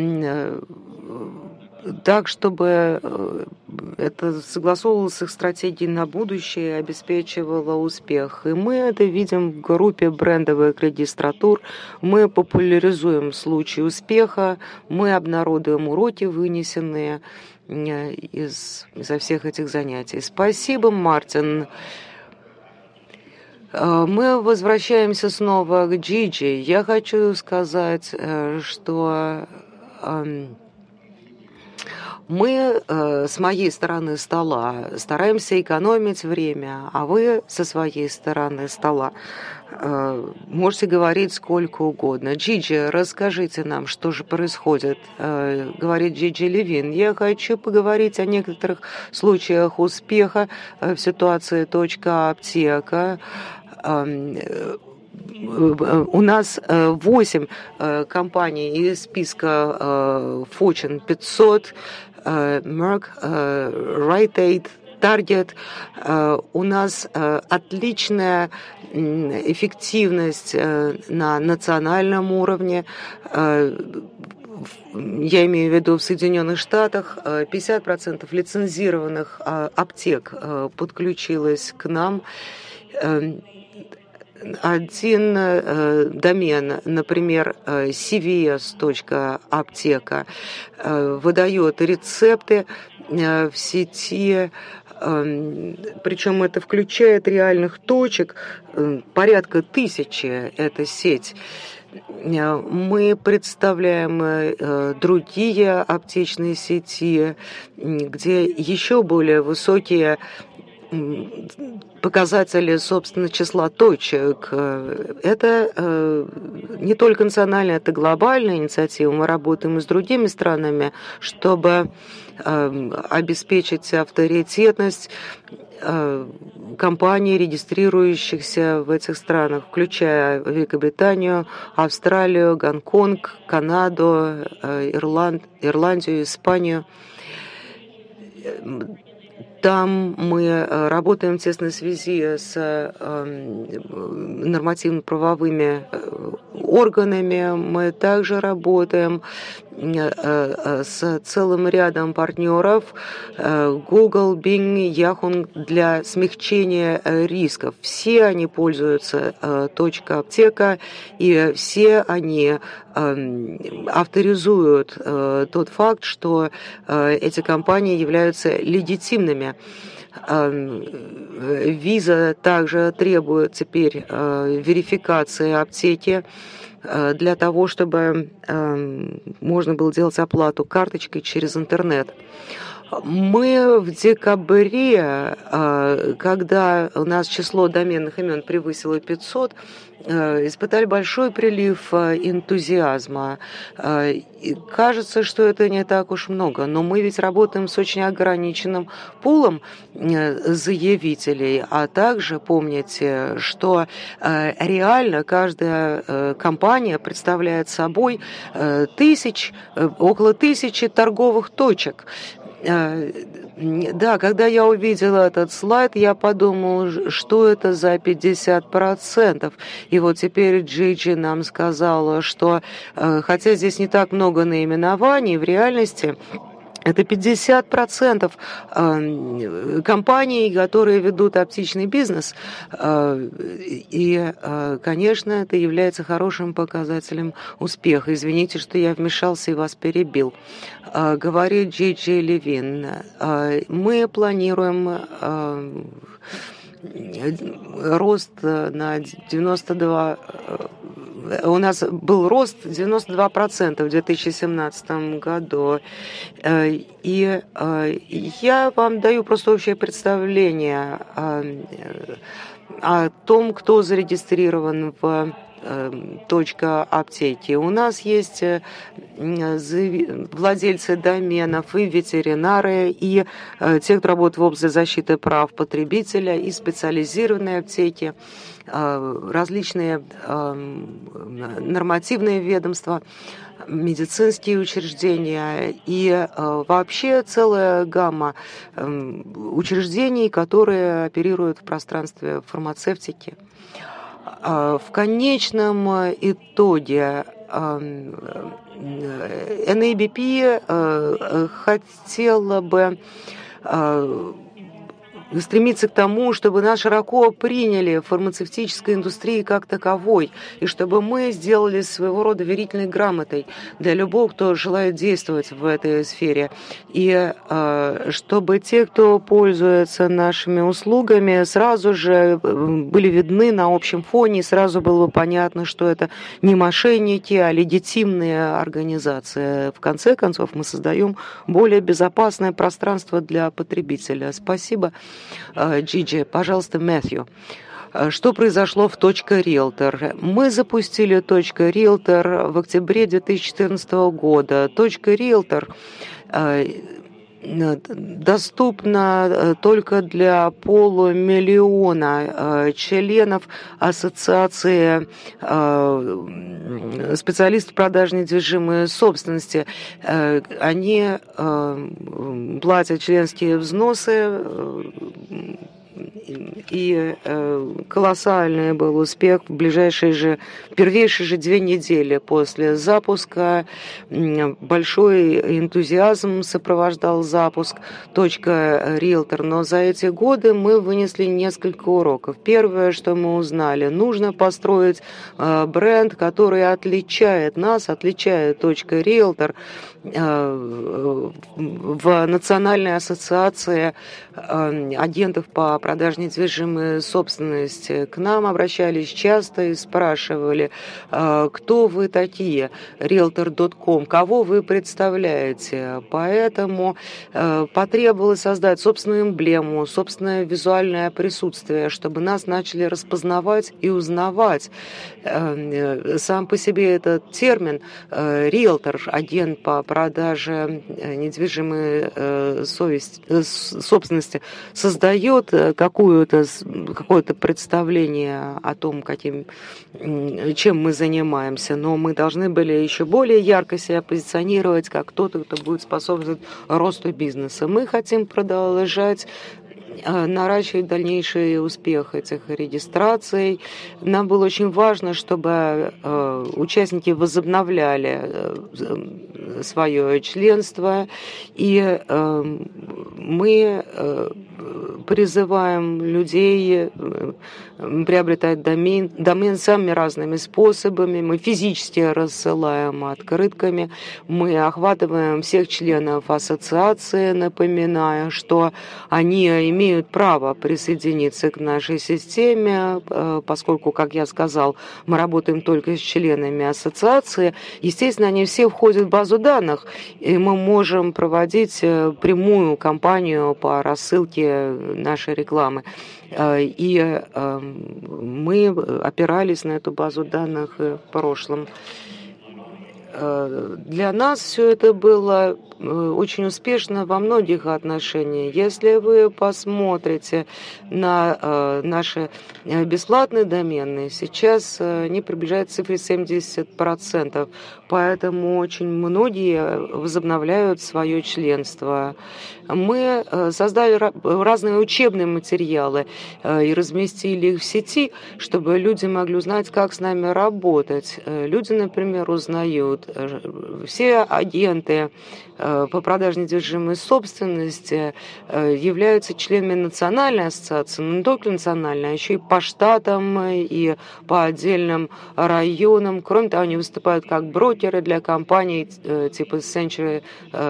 так, чтобы это согласовывалось с их стратегией на будущее и обеспечивало успех. И мы это видим в группе брендовых регистратур. Мы популяризуем случаи успеха, мы обнародуем уроки, вынесенные изо всех этих занятий. Спасибо, Мартин. Мы возвращаемся снова к Джиджи. Я хочу сказать, что мы с моей стороны стола стараемся экономить время, а вы со своей стороны стола можете говорить сколько угодно. Джиджи, расскажите нам, что же происходит, говорит Джиджи Левин. Я хочу поговорить о некоторых случаях успеха в ситуации «Аптека». У нас 8 компаний из списка Fortune 500, Merck, Rite Aid, Target. У нас отличная эффективность на национальном уровне. Я имею в виду в Соединенных Штатах 50% лицензированных аптек подключилось к нам. один домен, например, cvs.apteka, выдает рецепты в сети, причем это включает реальных точек, порядка 1000 эта сеть. Мы представляем другие аптечные сети, где еще более высокие показатели, собственно, числа точек. Это не только национальная, это глобальная инициатива. Мы работаем и с другими странами, чтобы обеспечить авторитетность компаний, регистрирующихся в этих странах, включая Великобританию, Австралию, Гонконг, Канаду, Ирландию, Испанию. Там мы работаем в тесной связи с нормативно-правовыми органами. Мы также работаем с целым рядом партнеров Google, Bing, Yahoo для смягчения рисков. Все они пользуются .аптека, и все они авторизуют тот факт, что эти компании являются легитимными. Виза также требует теперь верификации аптеки для того, чтобы можно было делать оплату карточкой через интернет. Мы в декабре, когда у нас число доменных имен превысило 500, испытали большой прилив энтузиазма. И кажется, что это не так уж много, но мы ведь работаем с очень ограниченным пулом заявителей, а также помните, что реально каждая компания представляет собой около 1000 торговых точек. Да, когда я увидела этот слайд, я подумала, что это за 50%. И вот теперь Джиджи нам сказала, что хотя здесь не так много наименований, в реальности это 50% компаний, которые ведут аптечный бизнес. И, конечно, это является хорошим показателем успеха. Извините, что я вмешался и вас перебил. Говорит Джиджи Левин, мы планируем рост на 92%. У нас был рост 92% в 2017 году. И я вам даю просто общее представление о том, кто зарегистрирован в .аптеки. У нас есть владельцы доменов и ветеринары, и те, кто работает в области защиты прав потребителя, и специализированные аптеки, различные нормативные ведомства, медицинские учреждения и вообще целая гамма учреждений, которые оперируют в пространстве фармацевтики. В конечном итоге NABP хотела бы стремиться к тому, чтобы нас широко приняли в фармацевтической индустрии как таковой, и чтобы мы сделали своего рода верительной грамотой для любого, кто желает действовать в этой сфере, и чтобы те, кто пользуется нашими услугами, сразу же были видны на общем фоне, и сразу было бы понятно, что это не мошенники, а легитимные организации. В конце концов, мы создаем более безопасное пространство для потребителя. Спасибо. Джиджи, пожалуйста, Мэтью. Что произошло в .Realtor? Мы запустили .Realtor в октябре 2014 года. .Realtor доступна только для 500 000 членов ассоциации специалистов продажи недвижимой собственности. Они платят членские взносы И колоссальный был успех в первейшие же 2 недели после запуска. Большой энтузиазм сопровождал запуск .Realtor. Но за эти годы мы вынесли несколько уроков. Первое, что мы узнали, нужно построить бренд, который отличает нас, отличает .Realtor в Национальной ассоциации агентов по продаже недвижимой собственности. К нам обращались часто и спрашивали, кто вы такие, Realtor.com, кого вы представляете. Поэтому потребовалось создать собственную эмблему, собственное визуальное присутствие, чтобы нас начали распознавать и узнавать. Сам по себе этот термин «риэлтор», агент по продаже недвижимой собственности, создает какое-то представление о том, чем мы занимаемся, но мы должны были еще более ярко себя позиционировать как кто-то, кто будет способствовать росту бизнеса. Мы хотим продолжать наращивать дальнейший успех этих регистраций. Нам было очень важно, чтобы участники возобновляли свое членство, и мы призываем людей приобретать домен самыми разными способами. Мы физически рассылаем открытками, мы охватываем всех членов ассоциации, напоминая, что они имеют право присоединиться к нашей системе, поскольку, как я сказал, мы работаем только с членами ассоциации. Естественно, они все входят в базу данных, и мы можем проводить прямую кампанию по рассылке нашей рекламы. И мы опирались на эту базу данных в прошлом. Для нас все это было очень успешно во многих отношениях. Если вы посмотрите на наши бесплатные домены, сейчас они приближаются к цифре 70%, поэтому очень многие возобновляют свое членство. Мы создали разные учебные материалы и разместили их в сети, чтобы люди могли узнать, как с нами работать. Люди, например, узнают, все агенты по продаже недвижимой собственности являются членами национальной ассоциации, но не только национальной, а еще и по штатам, и по отдельным районам. Кроме того, они выступают как брокеры для компаний типа Century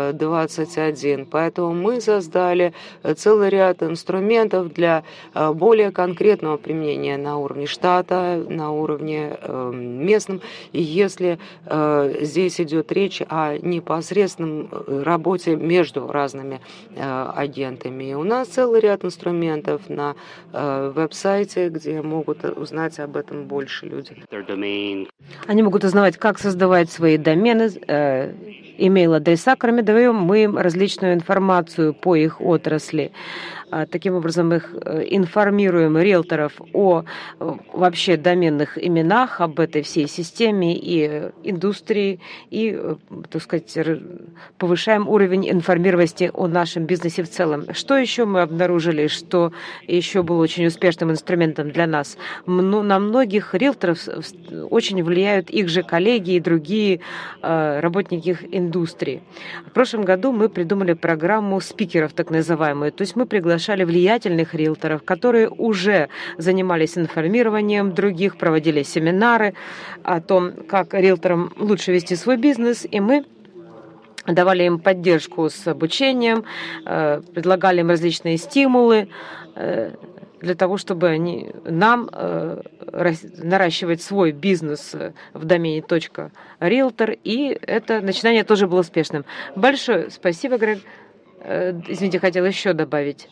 21. Поэтому мы создали целый ряд инструментов для более конкретного применения на уровне штата, на уровне местном. И если здесь идет речь о непосредственном работе между разными агентами. У нас целый ряд инструментов на веб-сайте, где могут узнать об этом больше люди. Они могут узнавать, как создавать свои домены, имейл-адреса. Кроме того, мы им различную информацию по их отрасли. Таким образом, мы их информируем, риэлторов, о вообще доменных именах, об этой всей системе и индустрии, и, так сказать, повышаем уровень информированности о нашем бизнесе в целом. Что еще мы обнаружили, что еще было очень успешным инструментом для нас? На многих риэлторов очень влияют их же коллеги и другие работники индустрии. В прошлом году мы придумали программу спикеров, так называемую, то есть мы приглашали влиятельных риэлторов, которые уже занимались информированием других, проводили семинары о том, как риэлторам лучше вести свой бизнес, и мы давали им поддержку с обучением, предлагали им различные стимулы для того, чтобы нам наращивать свой бизнес в домене .realtor, и это начинание тоже было успешным. Большое спасибо, Грег. Извините, хотела еще добавить.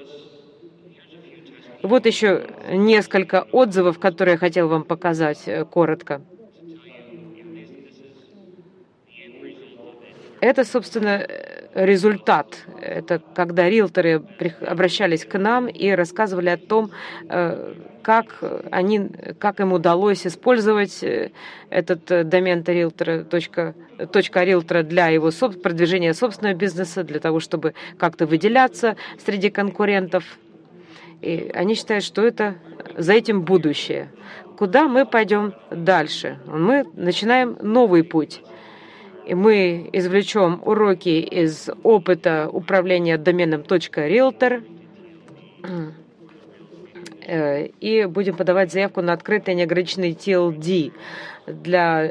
Вот еще несколько отзывов, которые я хотел вам показать коротко. Это, собственно, результат. Это когда риэлторы обращались к нам и рассказывали о том, как им удалось использовать этот домен .realtor для его продвижения собственного бизнеса, для того, чтобы как-то выделяться среди конкурентов. И они считают, что за этим будущее. Куда мы пойдем дальше? Мы начинаем новый путь. И мы извлечем уроки из опыта управления доменом .realtor и будем подавать заявку на открытый неограниченный TLD для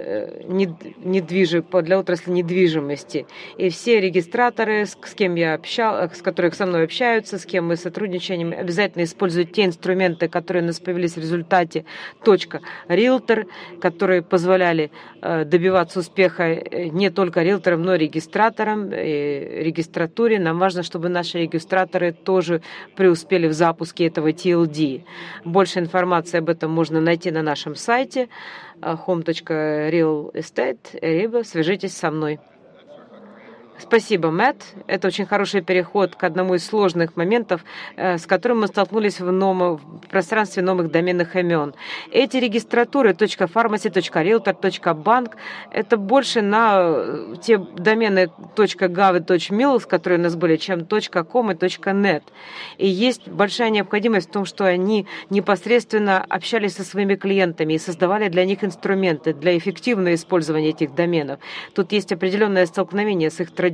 отрасли недвижимости. И все регистраторы, с которыми со мной общаются, с кем мы сотрудничаем, обязательно используют те инструменты, которые у нас появились в результате .realtor, которые позволяли добиваться успеха не только риэлторам, но и регистраторам, и регистратуре. Нам важно, чтобы наши регистраторы тоже преуспели в запуске этого TLD. Больше информации об этом можно найти на нашем сайте home.realestate, либо свяжитесь со мной. Спасибо, Мэтт. Это очень хороший переход к одному из сложных моментов, с которым мы столкнулись в пространстве новых доменных имен. Эти регистратуры .pharmacy, .realtor, .bank — это больше на те домены .gov и .mil, которые у нас были, чем .com и .net. И есть большая необходимость в том, что они непосредственно общались со своими клиентами и создавали для них инструменты для эффективного использования этих доменов. Тут есть определенное столкновение с их традиционным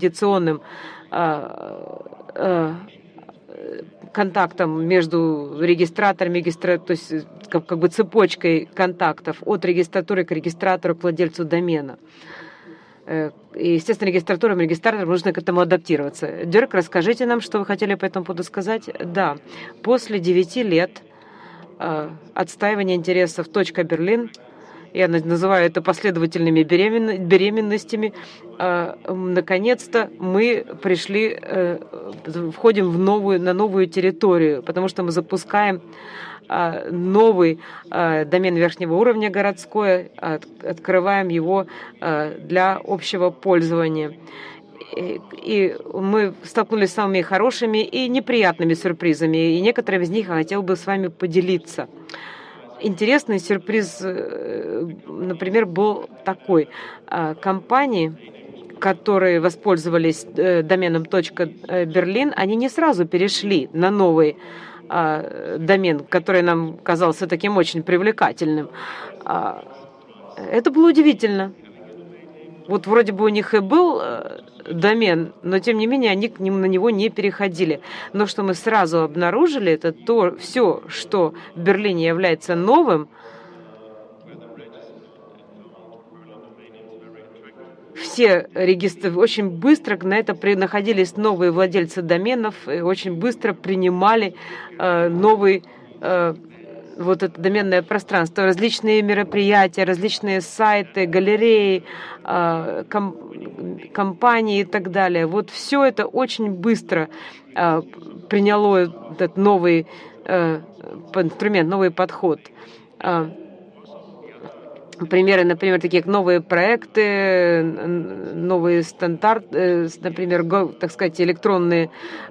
контактом между регистраторами, то есть как бы цепочкой контактов от регистратуры к регистратору, к владельцу домена. И, естественно, регистраторам нужно к этому адаптироваться. Дерек, расскажите нам, что вы хотели по этому поводу сказать. Да, после 9 лет отстаивания интересов «Берлин», я называю это последовательными беременностями, наконец-то мы входим на новую территорию, потому что мы запускаем новый домен верхнего уровня городской, открываем его для общего пользования. И мы столкнулись с самыми хорошими и неприятными сюрпризами, и некоторыми из них я хотел бы с вами поделиться. Интересный сюрприз, например, был такой. Компании, которые воспользовались доменом .berlin, они не сразу перешли на новый домен, который нам казался таким очень привлекательным. Это было удивительно. Вот вроде бы у них и был домен, но тем не менее они на него не переходили. Но что мы сразу обнаружили, это все, что в Берлине является новым, все регистры очень быстро на это находились новые владельцы доменов и очень быстро принимали новый вот это доменное пространство, различные мероприятия, различные сайты, галереи, компании и так далее. Вот все это очень быстро приняло этот новый инструмент, новый подход. Примеры, например, такие как новые проекты, новые стандарты, например, так сказать, электронные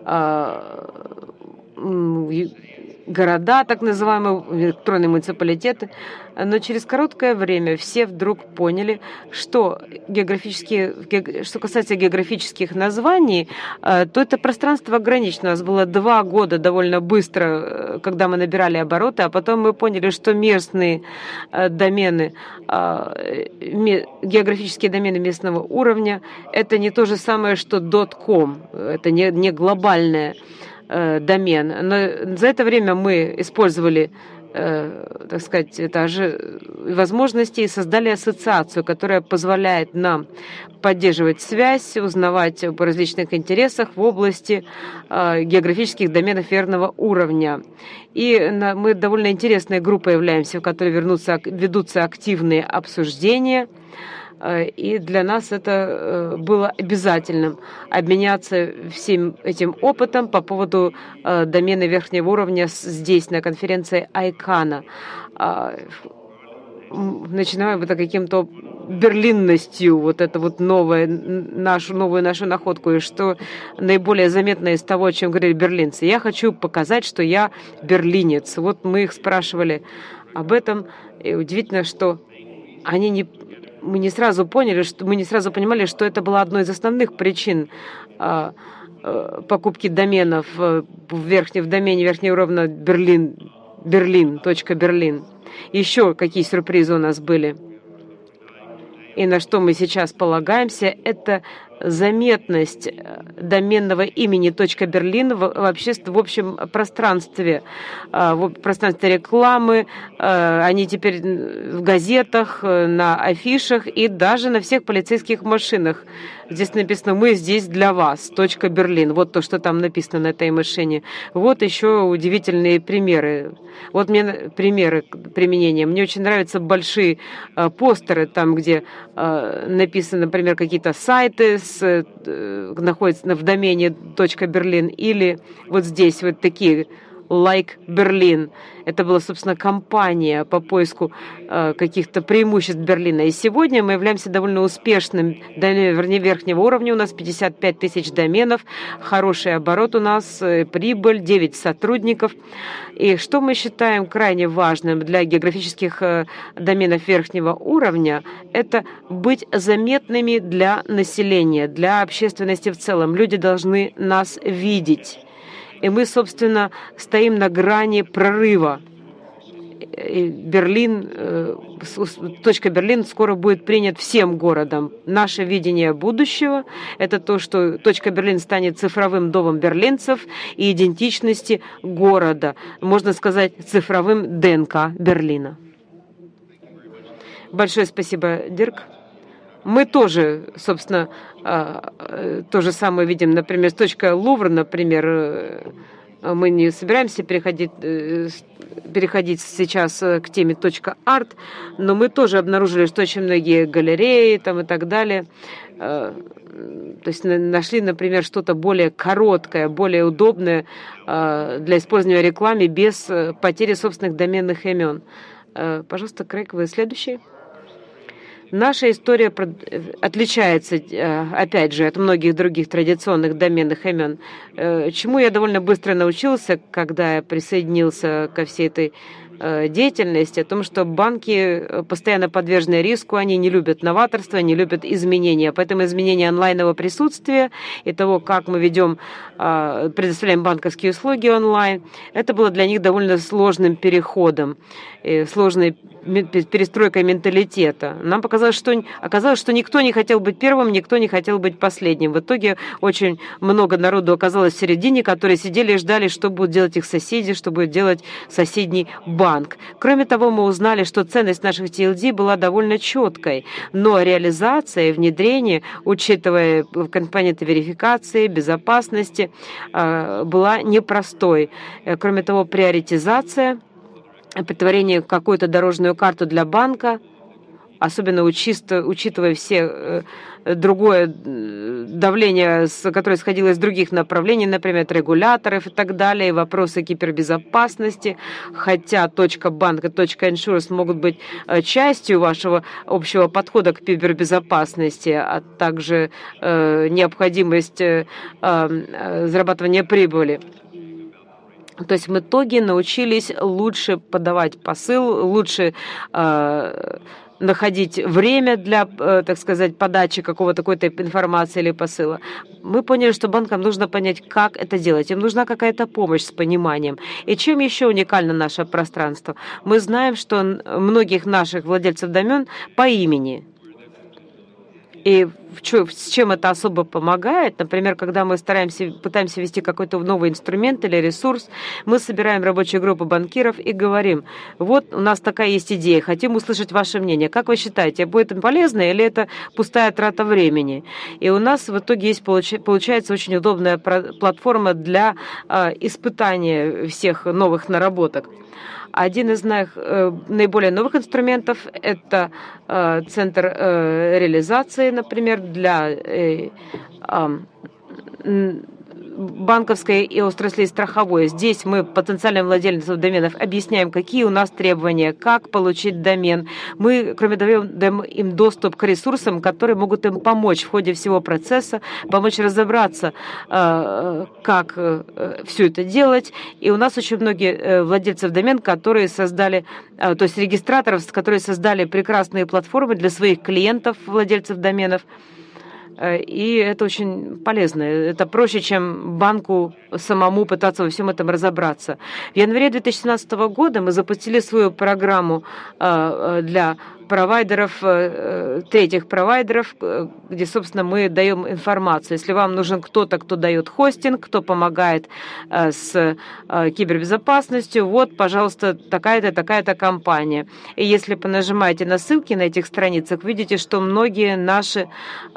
города, так называемые электронные муниципалитеты. Но через короткое время все вдруг поняли, что касается географических названий, то это пространство ограничено. У нас было 2 года довольно быстро, когда мы набирали обороты, а потом мы поняли, что местные домены, географические домены местного уровня, это не то же самое, что .com, это не глобальное домен. Но за это время мы использовали, так сказать, возможности и создали ассоциацию, которая позволяет нам поддерживать связь, узнавать об различных интересах в области географических доменов верхнего уровня. И мы довольно интересной группой являемся, в которой ведутся активные обсуждения. И для нас это было обязательным обменяться всем этим опытом по поводу домена верхнего уровня здесь, на конференции ICANN. Начинаем вот каким-то берлинностью, вот это вот новую нашу находку, и что наиболее заметно из того, о чем говорили берлинцы. Я хочу показать, что я берлинец. Вот мы их спрашивали об этом, и удивительно, что мы не сразу понимали, что это была одной из основных причин покупки доменов в домене верхнего уровня Берлин.Берлин. Еще какие сюрпризы у нас были? И на что мы сейчас полагаемся, это заметность доменного имени .Берлин в общем пространстве, в пространстве рекламы. Они теперь в газетах, на афишах и даже на всех полицейских машинах. Здесь написано «Мы здесь для вас. .Берлин». Вот то, что там написано на этой машине. Вот еще удивительные примеры. Вот мне примеры применения. Мне очень нравятся большие постеры, там, где написаны, например, какие-то сайты, находятся в домене .Берлин, или вот здесь вот такие Like Berlin. Это была, собственно, компания по поиску каких-то преимуществ Берлина. И сегодня мы являемся довольно успешным доменом верхнего уровня. У нас 55 тысяч доменов, хороший оборот у нас, прибыль, 9 сотрудников. И что мы считаем крайне важным для географических доменов верхнего уровня, это быть заметными для населения, для общественности в целом. Люди должны нас видеть. И мы, собственно, стоим на грани прорыва. Берлин, .Берлин скоро будет принят всем городом. Наше видение будущего – это то, что .Берлин станет цифровым домом берлинцев и идентичности города. Можно сказать, цифровым ДНК Берлина. Большое спасибо, Дирк. Мы тоже, собственно, то же самое видим, например, с Лувр, например, мы не собираемся переходить сейчас к теме .арт, но мы тоже обнаружили, что очень многие галереи там и так далее, то есть нашли, например, что-то более короткое, более удобное для использования в рекламе без потери собственных доменных имен. Пожалуйста, Крейг, вы следующий. Наша история отличается, опять же, от многих других традиционных доменных имен, чему я довольно быстро научился, когда я присоединился ко всей этой деятельности, о том, что банки постоянно подвержены риску, они не любят новаторство, не любят изменения. Поэтому изменение онлайнового присутствия и того, как мы предоставляем банковские услуги онлайн, это было для них довольно сложным переходом, сложной перестройкой менталитета. Нам оказалось, что никто не хотел быть первым, никто не хотел быть последним. В итоге очень много народу оказалось в середине, которые сидели и ждали, что будут делать их соседи, что будет делать соседний банк. Кроме того, мы узнали, что ценность наших TLD была довольно четкой, но реализация и внедрение, учитывая компоненты верификации, безопасности, была непростой. Кроме того, приоритизация, притворение в какую-то дорожную карту для банка, особенно учитывая все другое давление, которое исходило из других направлений, например, от регуляторов и так далее, и вопросы кибербезопасности, хотя .банк и .insurance могут быть частью вашего общего подхода к кибербезопасности, а также необходимость зарабатывания прибыли. То есть в итоге научились лучше подавать посыл, лучше находить время для, так сказать, подачи какой-то информации или посыла. Мы поняли, что банкам нужно понять, как это делать. Им нужна какая-то помощь с пониманием. И чем еще уникально наше пространство? Мы знаем, что многих наших владельцев домен по имени. И с чем это особо помогает? Например, когда мы пытаемся ввести какой-то новый инструмент или ресурс, мы собираем рабочую группу банкиров и говорим: вот у нас такая есть идея, хотим услышать ваше мнение. Как вы считаете, будет им полезно или это пустая трата времени? И у нас в итоге получается очень удобная платформа для испытания всех новых наработок. Один из наиболее новых инструментов – это центр реализации, например, для банковской и отрасли страховой. Здесь мы потенциальным владельцам доменов объясняем, какие у нас требования, как получить домен. Мы, кроме того, даем им доступ к ресурсам, которые могут им помочь в ходе всего процесса, помочь разобраться, как все это делать. И у нас очень многие владельцы домен, которые создали, то есть регистраторов, которые создали прекрасные платформы для своих клиентов, владельцев доменов. И это очень полезно. Это проще, чем банку самому пытаться во всем этом разобраться. В январе 2017 года мы запустили свою программу для провайдеров, третьих провайдеров, где, собственно, мы даем информацию. Если вам нужен кто-то, кто дает хостинг, кто помогает с кибербезопасностью, вот, пожалуйста, такая-то, такая-то компания. И если понажимаете на ссылки на этих страницах, видите, что многие наши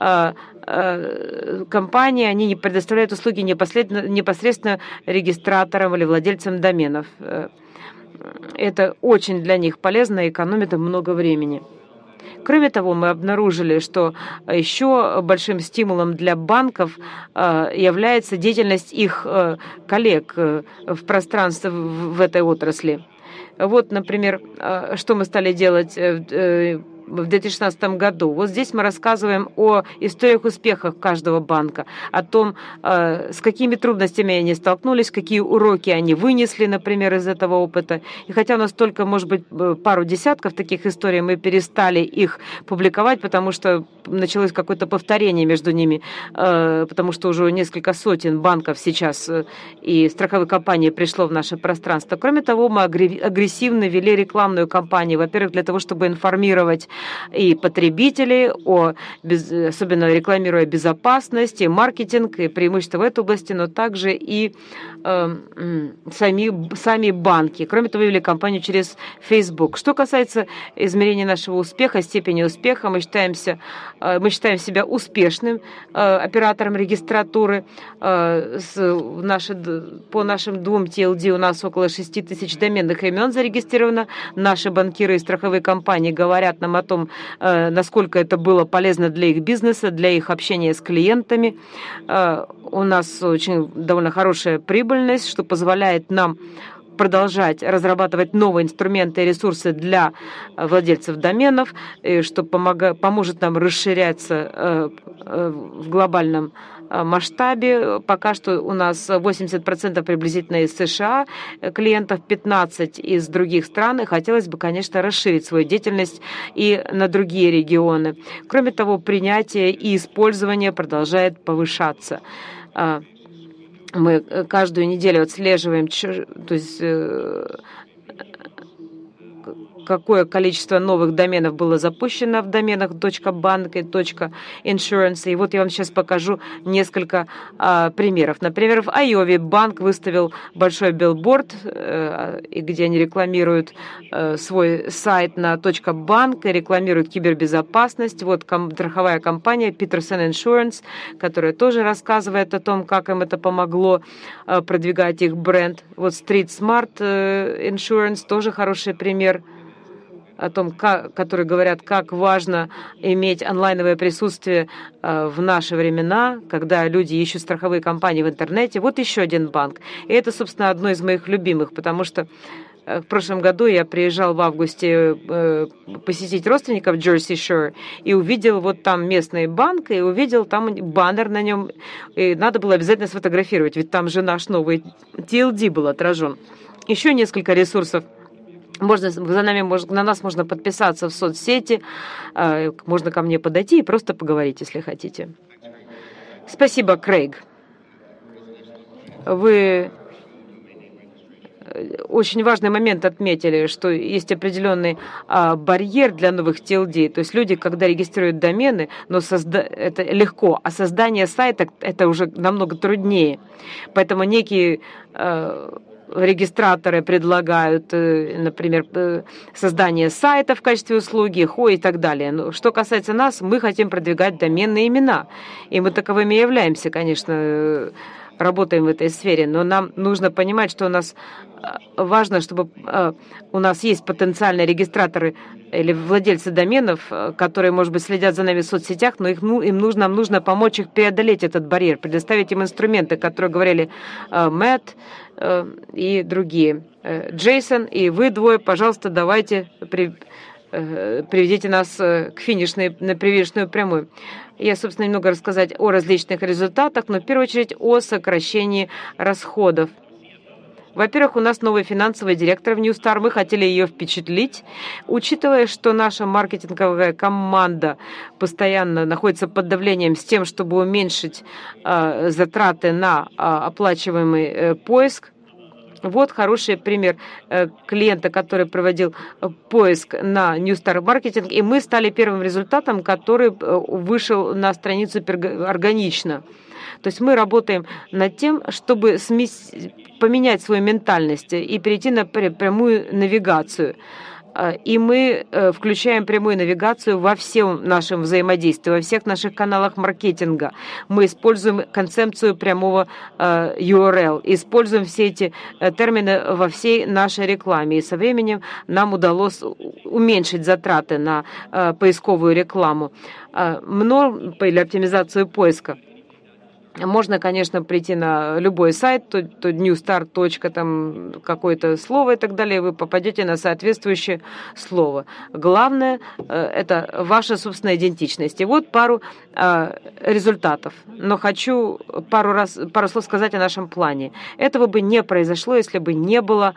компании, они не предоставляют услуги непосредственно регистраторам или владельцам доменов. Это очень для них полезно и экономит им много времени. Кроме того, мы обнаружили, что еще большим стимулом для банков является деятельность их коллег в пространстве в этой отрасли. Вот, например, что мы стали делать в 2016 году. Вот здесь мы рассказываем о историях успехов каждого банка, о том, с какими трудностями они столкнулись, какие уроки они вынесли, например, из этого опыта. И хотя у нас только, может быть, пару десятков таких историй, мы перестали их публиковать, потому что началось какое-то повторение между ними, потому что уже несколько сотен банков сейчас и страховых компаний пришло в наше пространство. Кроме того, мы агрессивно вели рекламную кампанию, во-первых, для того, чтобы информировать и потребителей, особенно рекламируя безопасность, и маркетинг, и преимущества в этой области, но также и сами банки. Кроме того, вели кампанию через Facebook. Что касается измерения нашего успеха, степени успеха, мы считаем себя успешным оператором регистратуры. По нашим двум TLD у нас около 6 тысяч доменных имен зарегистрировано. Наши банкиры и страховые компании говорят нам о том, насколько это было полезно для их бизнеса, для их общения с клиентами. У нас очень довольно хорошая прибыльность, что позволяет нам продолжать разрабатывать новые инструменты и ресурсы для владельцев доменов, что поможет нам расширяться в глобальном масштабе. Пока что у нас 80% приблизительно из США клиентов, 15% из других стран. И хотелось бы, конечно, расширить свою деятельность и на другие регионы. Кроме того, принятие и использование продолжает повышаться. Мы каждую неделю отслеживаем, то есть какое количество новых доменов было запущено в доменах .bank и .insurance. И вот я вам сейчас покажу несколько примеров. Например, в Айове банк выставил большой билборд, где они рекламируют свой сайт на .bank и рекламируют кибербезопасность. Вот страховая компания Peterson Insurance, которая тоже рассказывает о том, как им это помогло продвигать их бренд. Вот Street Smart Insurance тоже хороший пример, о том, которые говорят, как важно иметь онлайновое присутствие в наши времена, когда люди ищут страховые компании в интернете. Вот еще один банк. И это, собственно, одно из моих любимых, потому что в прошлом году я приезжал в августе посетить родственников Jersey Shore и увидел вот там местный банк, и увидел там баннер на нем, и надо было обязательно сфотографировать, ведь там же наш новый TLD был отражен. Еще несколько ресурсов. На нас можно подписаться в соцсети, можно ко мне подойти и просто поговорить, если хотите. Спасибо, Крейг. Вы очень важный момент отметили, что есть определенный барьер для новых TLD. То есть люди, когда регистрируют домены, но это легко, а создание сайта это уже намного труднее. Поэтому некие регистраторы предлагают, например, создание сайта в качестве услуги, и так далее. Но что касается нас, мы хотим продвигать доменные имена. И мы таковыми являемся, конечно, работаем в этой сфере. Но нам нужно понимать, что у нас важно, чтобы у нас есть потенциальные регистраторы или владельцы доменов, которые, может быть, следят за нами в соцсетях, но нам нужно помочь их преодолеть этот барьер, предоставить им инструменты, которые говорили Мэтт и другие. Джейсон и вы двое, пожалуйста, давайте приведите нас к на финишную прямую. Я, собственно, немного рассказать о различных результатах, но в первую очередь о сокращении расходов. Во-первых, у нас новый финансовый директор в New Star. Мы хотели ее впечатлить, учитывая, что наша маркетинговая команда постоянно находится под давлением с тем, чтобы уменьшить затраты на оплачиваемый поиск. Вот хороший пример клиента, который проводил поиск на New Star Marketing, и мы стали первым результатом, который вышел на страницу органично. То есть мы работаем над тем, чтобы поменять свою ментальность и перейти на прямую навигацию. И мы включаем прямую навигацию во всем нашем взаимодействии, во всех наших каналах маркетинга. Мы используем концепцию прямого URL, используем все эти термины во всей нашей рекламе. И со временем нам удалось уменьшить затраты на поисковую рекламу или оптимизацию поиска. Можно, конечно, прийти на любой сайт, то newstar. Там какое-то слово и так далее, вы попадете на соответствующее слово. Главное – это ваша собственная идентичность. И вот пару результатов. Но хочу пару слов сказать о нашем плане. Этого бы не произошло, если бы не было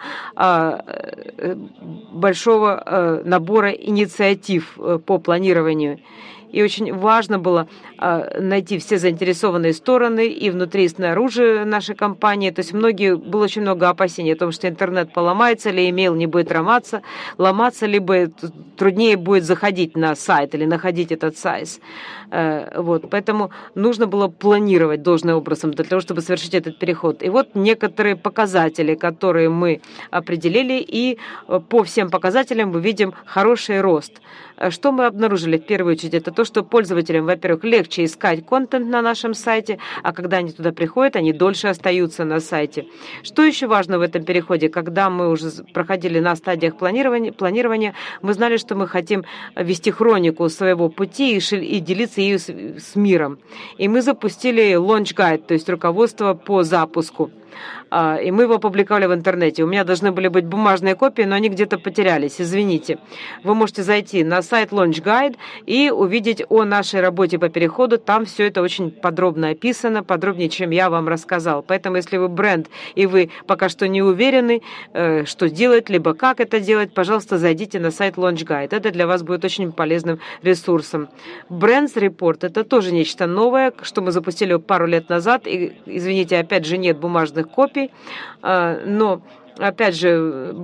большого набора инициатив по планированию. И очень важно было найти все заинтересованные стороны и внутри, и снаружи нашей компании. То есть было очень много опасений о том, что интернет поломается, или имейл не будет ломаться, либо труднее будет заходить на сайт или находить этот сайт. Вот. Поэтому нужно было планировать должным образом для того, чтобы совершить этот переход. И вот некоторые показатели, которые мы определили, и по всем показателям мы видим хороший рост. Что мы обнаружили в первую очередь? Это то, что пользователям, во-первых, легче искать контент на нашем сайте, а когда они туда приходят, они дольше остаются на сайте. Что еще важно в этом переходе? Когда мы уже проходили на стадиях планирования, мы знали, что мы хотим вести хронику своего пути и делиться ею с миром. И мы запустили Launch Guide, то есть руководство по запуску. И мы его опубликовали в интернете. У меня должны были быть бумажные копии, но они где-то потерялись, извините. Вы можете зайти на сайт Launch Guide и увидеть о нашей работе по переходу. Там все это очень подробно описано, подробнее, чем я вам рассказал. Поэтому, если вы бренд и вы пока что не уверены, что делать, либо как это делать, пожалуйста, зайдите на сайт Launch Guide. Это для вас будет очень полезным ресурсом. Brands Report – это тоже нечто новое, что мы запустили пару лет назад. И, извините, опять же, нет бумажных копий, но опять же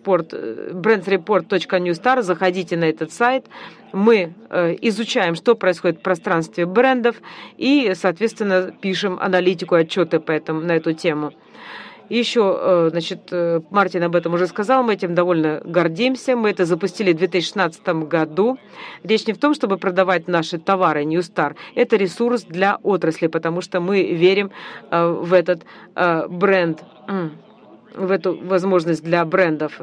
brandsreport.newstar, заходите на этот сайт, мы изучаем, что происходит в пространстве брендов и, соответственно, пишем аналитику, отчеты на эту тему. Еще, Мартин об этом уже сказал, мы этим довольно гордимся. Мы это запустили в 2016 году. Речь не в том, чтобы продавать наши товары New Star. Это ресурс для отрасли, потому что мы верим в этот бренд, в эту возможность для брендов.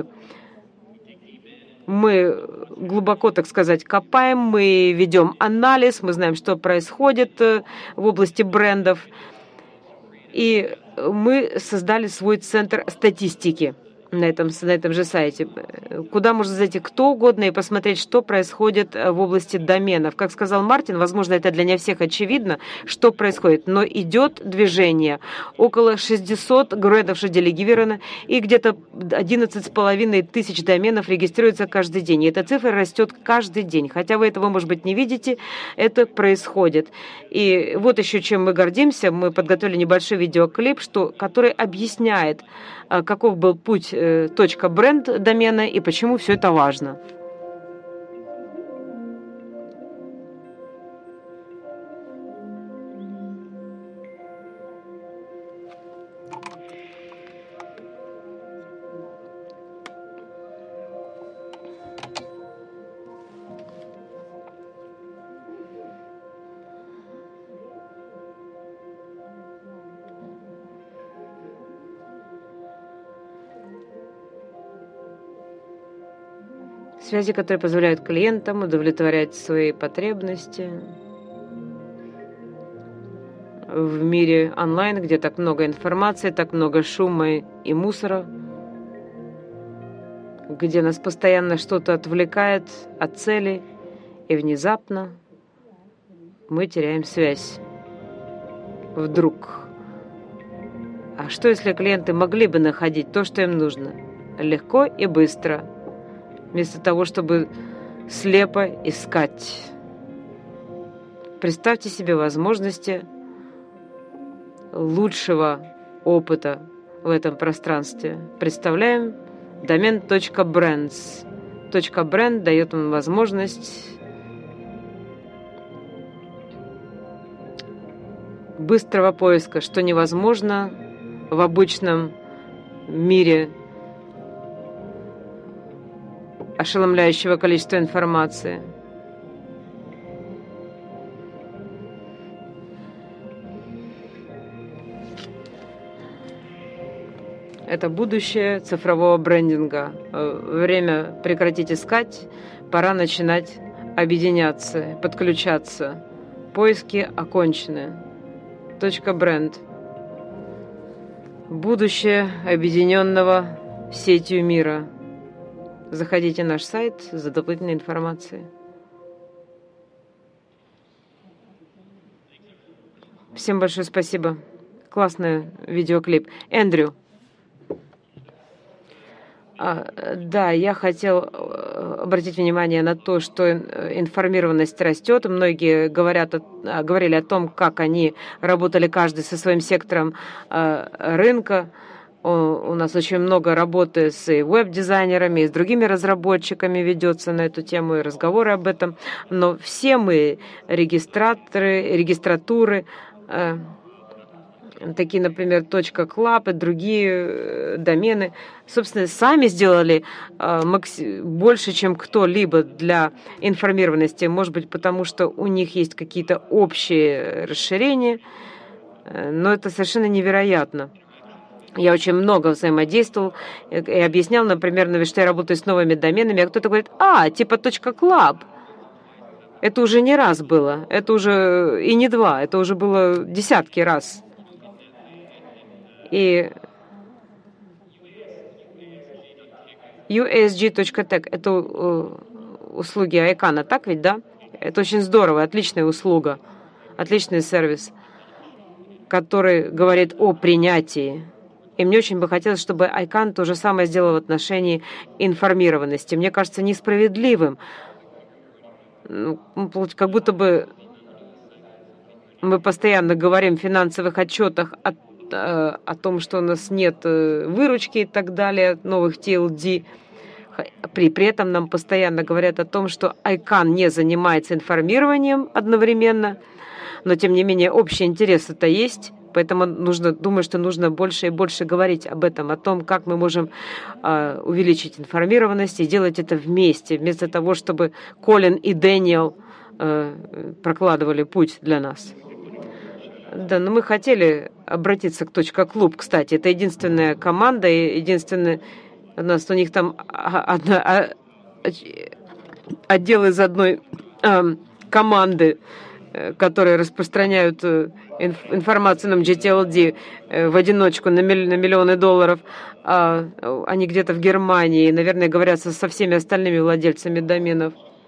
Мы глубоко, так сказать, копаем, мы ведем анализ, мы знаем, что происходит в области брендов. И мы создали свой центр статистики на этом же сайте, куда может зайти кто угодно и посмотреть, что происходит в области доменов. Как сказал Мартин, возможно, это для не всех очевидно, что происходит, но идет движение. Около 600 грейдов делегировано, и где-то 11,5 тысяч доменов регистрируется каждый день. И эта цифра растет каждый день. Хотя вы этого, может быть, не видите, это происходит. И вот еще чем мы гордимся. Мы подготовили небольшой видеоклип, который объясняет, каков был путь .бренд домена и почему все это важно. Связи, которые позволяют клиентам удовлетворять свои потребности в мире онлайн, где так много информации, так много шума и мусора, где нас постоянно что-то отвлекает от цели, и внезапно мы теряем связь. Вдруг. А что, если клиенты могли бы находить то, что им нужно? Легко и быстро, вместо того, чтобы слепо искать. Представьте себе возможности лучшего опыта в этом пространстве. Представляем домен .brands. .brand дает вам возможность быстрого поиска, что невозможно в обычном мире ошеломляющего количества информации. Это будущее цифрового брендинга. Время прекратить искать, пора начинать объединяться, подключаться. Поиски окончены. .бренд. Будущее объединенного сетью мира. Заходите на наш сайт за дополнительной информацией. Всем большое спасибо. Классный видеоклип. Эндрю. Да, я хотел обратить внимание на то, что информированность растет. Многие говорили о том, как они работали каждый со своим сектором рынка. У нас очень много работы с веб-дизайнерами, и с другими разработчиками ведется на эту тему, и разговоры об этом. Но все мы регистратуры, такие, например, .club и другие домены, собственно, сами сделали больше, чем кто-либо для информированности. Может быть, потому что у них есть какие-то общие расширения, но это совершенно невероятно. Я очень много взаимодействовал и объяснял, например, что я работаю с новыми доменами, а кто-то говорит, типа .club. Это уже не раз было, это уже и не два, это уже было десятки раз. И usg.tech — это услуги ICANN, так ведь, да? Это очень здорово, отличная услуга, отличный сервис, который говорит о принятии. И мне очень бы хотелось, чтобы ICANN то же самое сделал в отношении информированности. Мне кажется несправедливым, как будто бы мы постоянно говорим в финансовых отчетах о том, что у нас нет выручки и так далее, новых TLD. При этом нам постоянно говорят о том, что ICANN не занимается информированием одновременно, но тем не менее общий интерес это есть, поэтому думаю, что нужно больше и больше говорить об этом, о том, как мы можем увеличить информированность и делать это вместе, вместо того, чтобы Колин и Дэниел прокладывали путь для нас. Да, но мы хотели обратиться к .клуб, кстати. Это единственная команда, и единственная... у них там отдел из одной команды, которые распространяют информацию на GTLD в одиночку на миллионы долларов. Они где-то в Германии, наверное, говорят со всеми остальными владельцами доменов.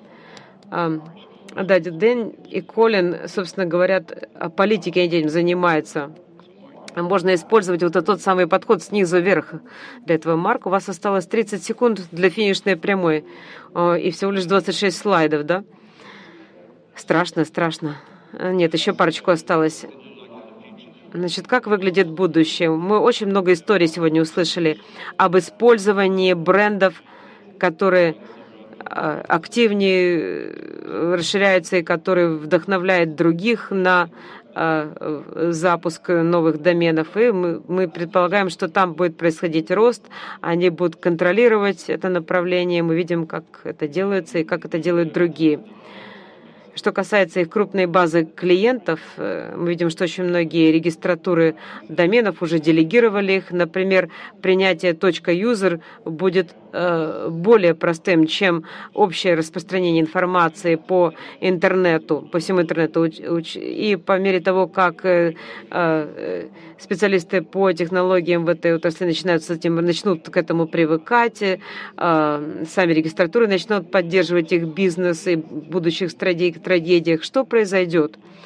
Да, Дэн и Колин, собственно, говорят о политике, они этим занимаются. Можно использовать вот тот самый подход снизу вверх для этого. Марк, у вас осталось 30 секунд для финишной прямой и всего лишь 26 слайдов, да? Страшно. Нет, еще парочку осталось. Значит, как выглядит будущее? Мы очень много историй сегодня услышали об использовании брендов, которые активнее расширяются и которые вдохновляют других на запуск новых доменов. И мы предполагаем, что там будет происходить рост, они будут контролировать это направление, мы видим, как это делается и как это делают другие. Что касается их крупной базы клиентов, мы видим, что очень многие регистратуры доменов уже делегировали их. Например, принятие .user будет более простым, чем общее распространение информации по интернету, по всему интернету. И по мере того, как специалисты по технологиям в этой отрасли начнут к этому привыкать, сами регистратуры начнут поддерживать их бизнес и будущих трагедиях, что произойдет?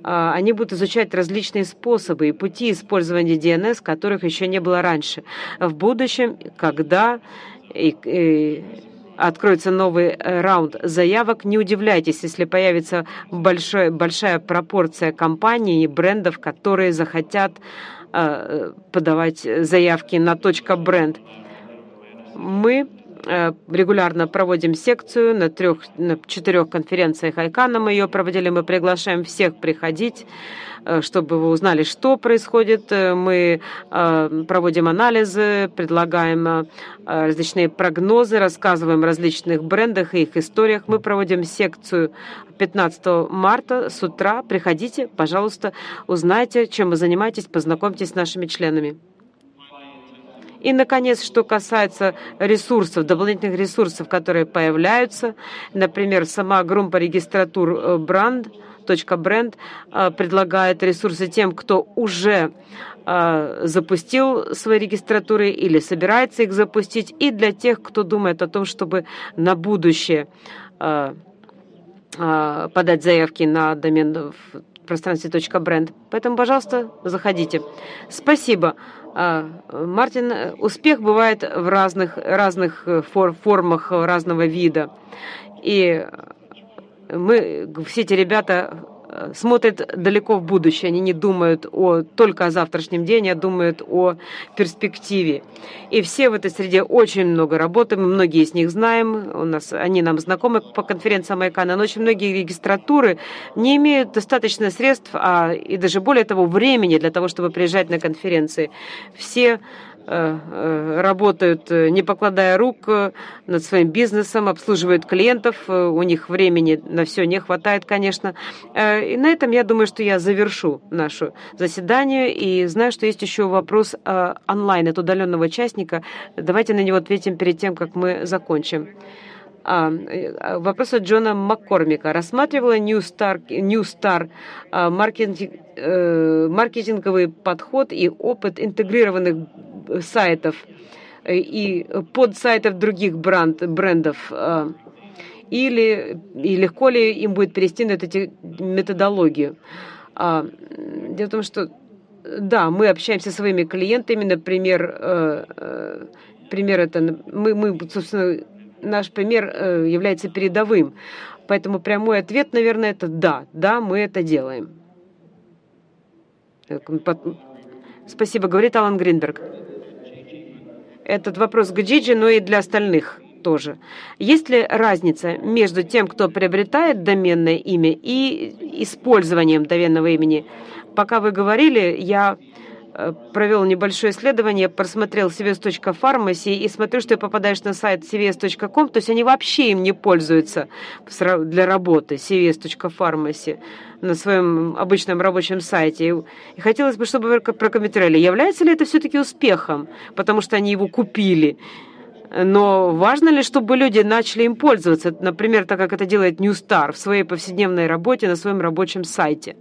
они будут изучать различные способы и пути использования DNS, которых еще не было раньше. В будущем, когда откроется новый раунд заявок, не удивляйтесь, если появится большая пропорция компаний и брендов, которые захотят подавать заявки на .бренд. Мы регулярно проводим секцию на 4 конференциях ICANN. Мы ее проводили, мы приглашаем всех приходить, чтобы вы узнали, что происходит. Мы проводим анализы, предлагаем различные прогнозы, рассказываем о различных брендах и их историях. Мы проводим секцию 15 марта с утра. Приходите, пожалуйста, узнайте, чем вы занимаетесь, познакомьтесь с нашими членами. И, наконец, что касается ресурсов, дополнительных ресурсов, которые появляются, например, сама группа регистратур бренд предлагает ресурсы тем, кто уже запустил свои регистратуры или собирается их запустить, и для тех, кто думает о том, чтобы на будущее подать заявки на домен в пространстве .бренд. Поэтому, пожалуйста, заходите. Спасибо. Мартин, успех бывает в разных формах разного вида. И все эти ребята смотрят далеко в будущее. Они не думают только о завтрашнем дне, а думают о перспективе. И все в этой среде очень много работаем, мы многие из них знаем, они нам знакомы по конференциям ICANN, но очень многие регистратуры не имеют достаточно средств, и даже более того, времени для того, чтобы приезжать на конференции. Все работают, не покладая рук, над своим бизнесом, обслуживают клиентов, у них времени на все не хватает, конечно. И на этом я думаю, что я завершу наше заседание, и знаю, что есть еще вопрос онлайн от удаленного участника. Давайте на него ответим перед тем, как мы закончим. Вопрос от Джона Маккормика. Рассматривала New Star маркетинговый подход и опыт интегрированных сайтов и подсайтов других брендов? Или легко ли им будет перейти на эту методологию? Дело в том, что да, мы общаемся со своими клиентами, например, это мы, собственно, наш пример является передовым. Поэтому прямой ответ, наверное, это да, мы это делаем. Спасибо, говорит Алан Гринберг. Этот вопрос к Джиджи, но и для остальных тоже. Есть ли разница между тем, кто приобретает доменное имя, и использованием доменного имени? Пока вы говорили, я провел небольшое исследование, просмотрел cvs.pharmacy и смотрю, что попадаешь на сайт cvs.com, то есть они вообще им не пользуются для работы, cvs.pharmacy, на своем обычном рабочем сайте. И хотелось бы, чтобы вы прокомментировали, является ли это все-таки успехом, потому что они его купили. Но важно ли, чтобы люди начали им пользоваться, например, так как это делает New Star в своей повседневной работе на своем рабочем сайте?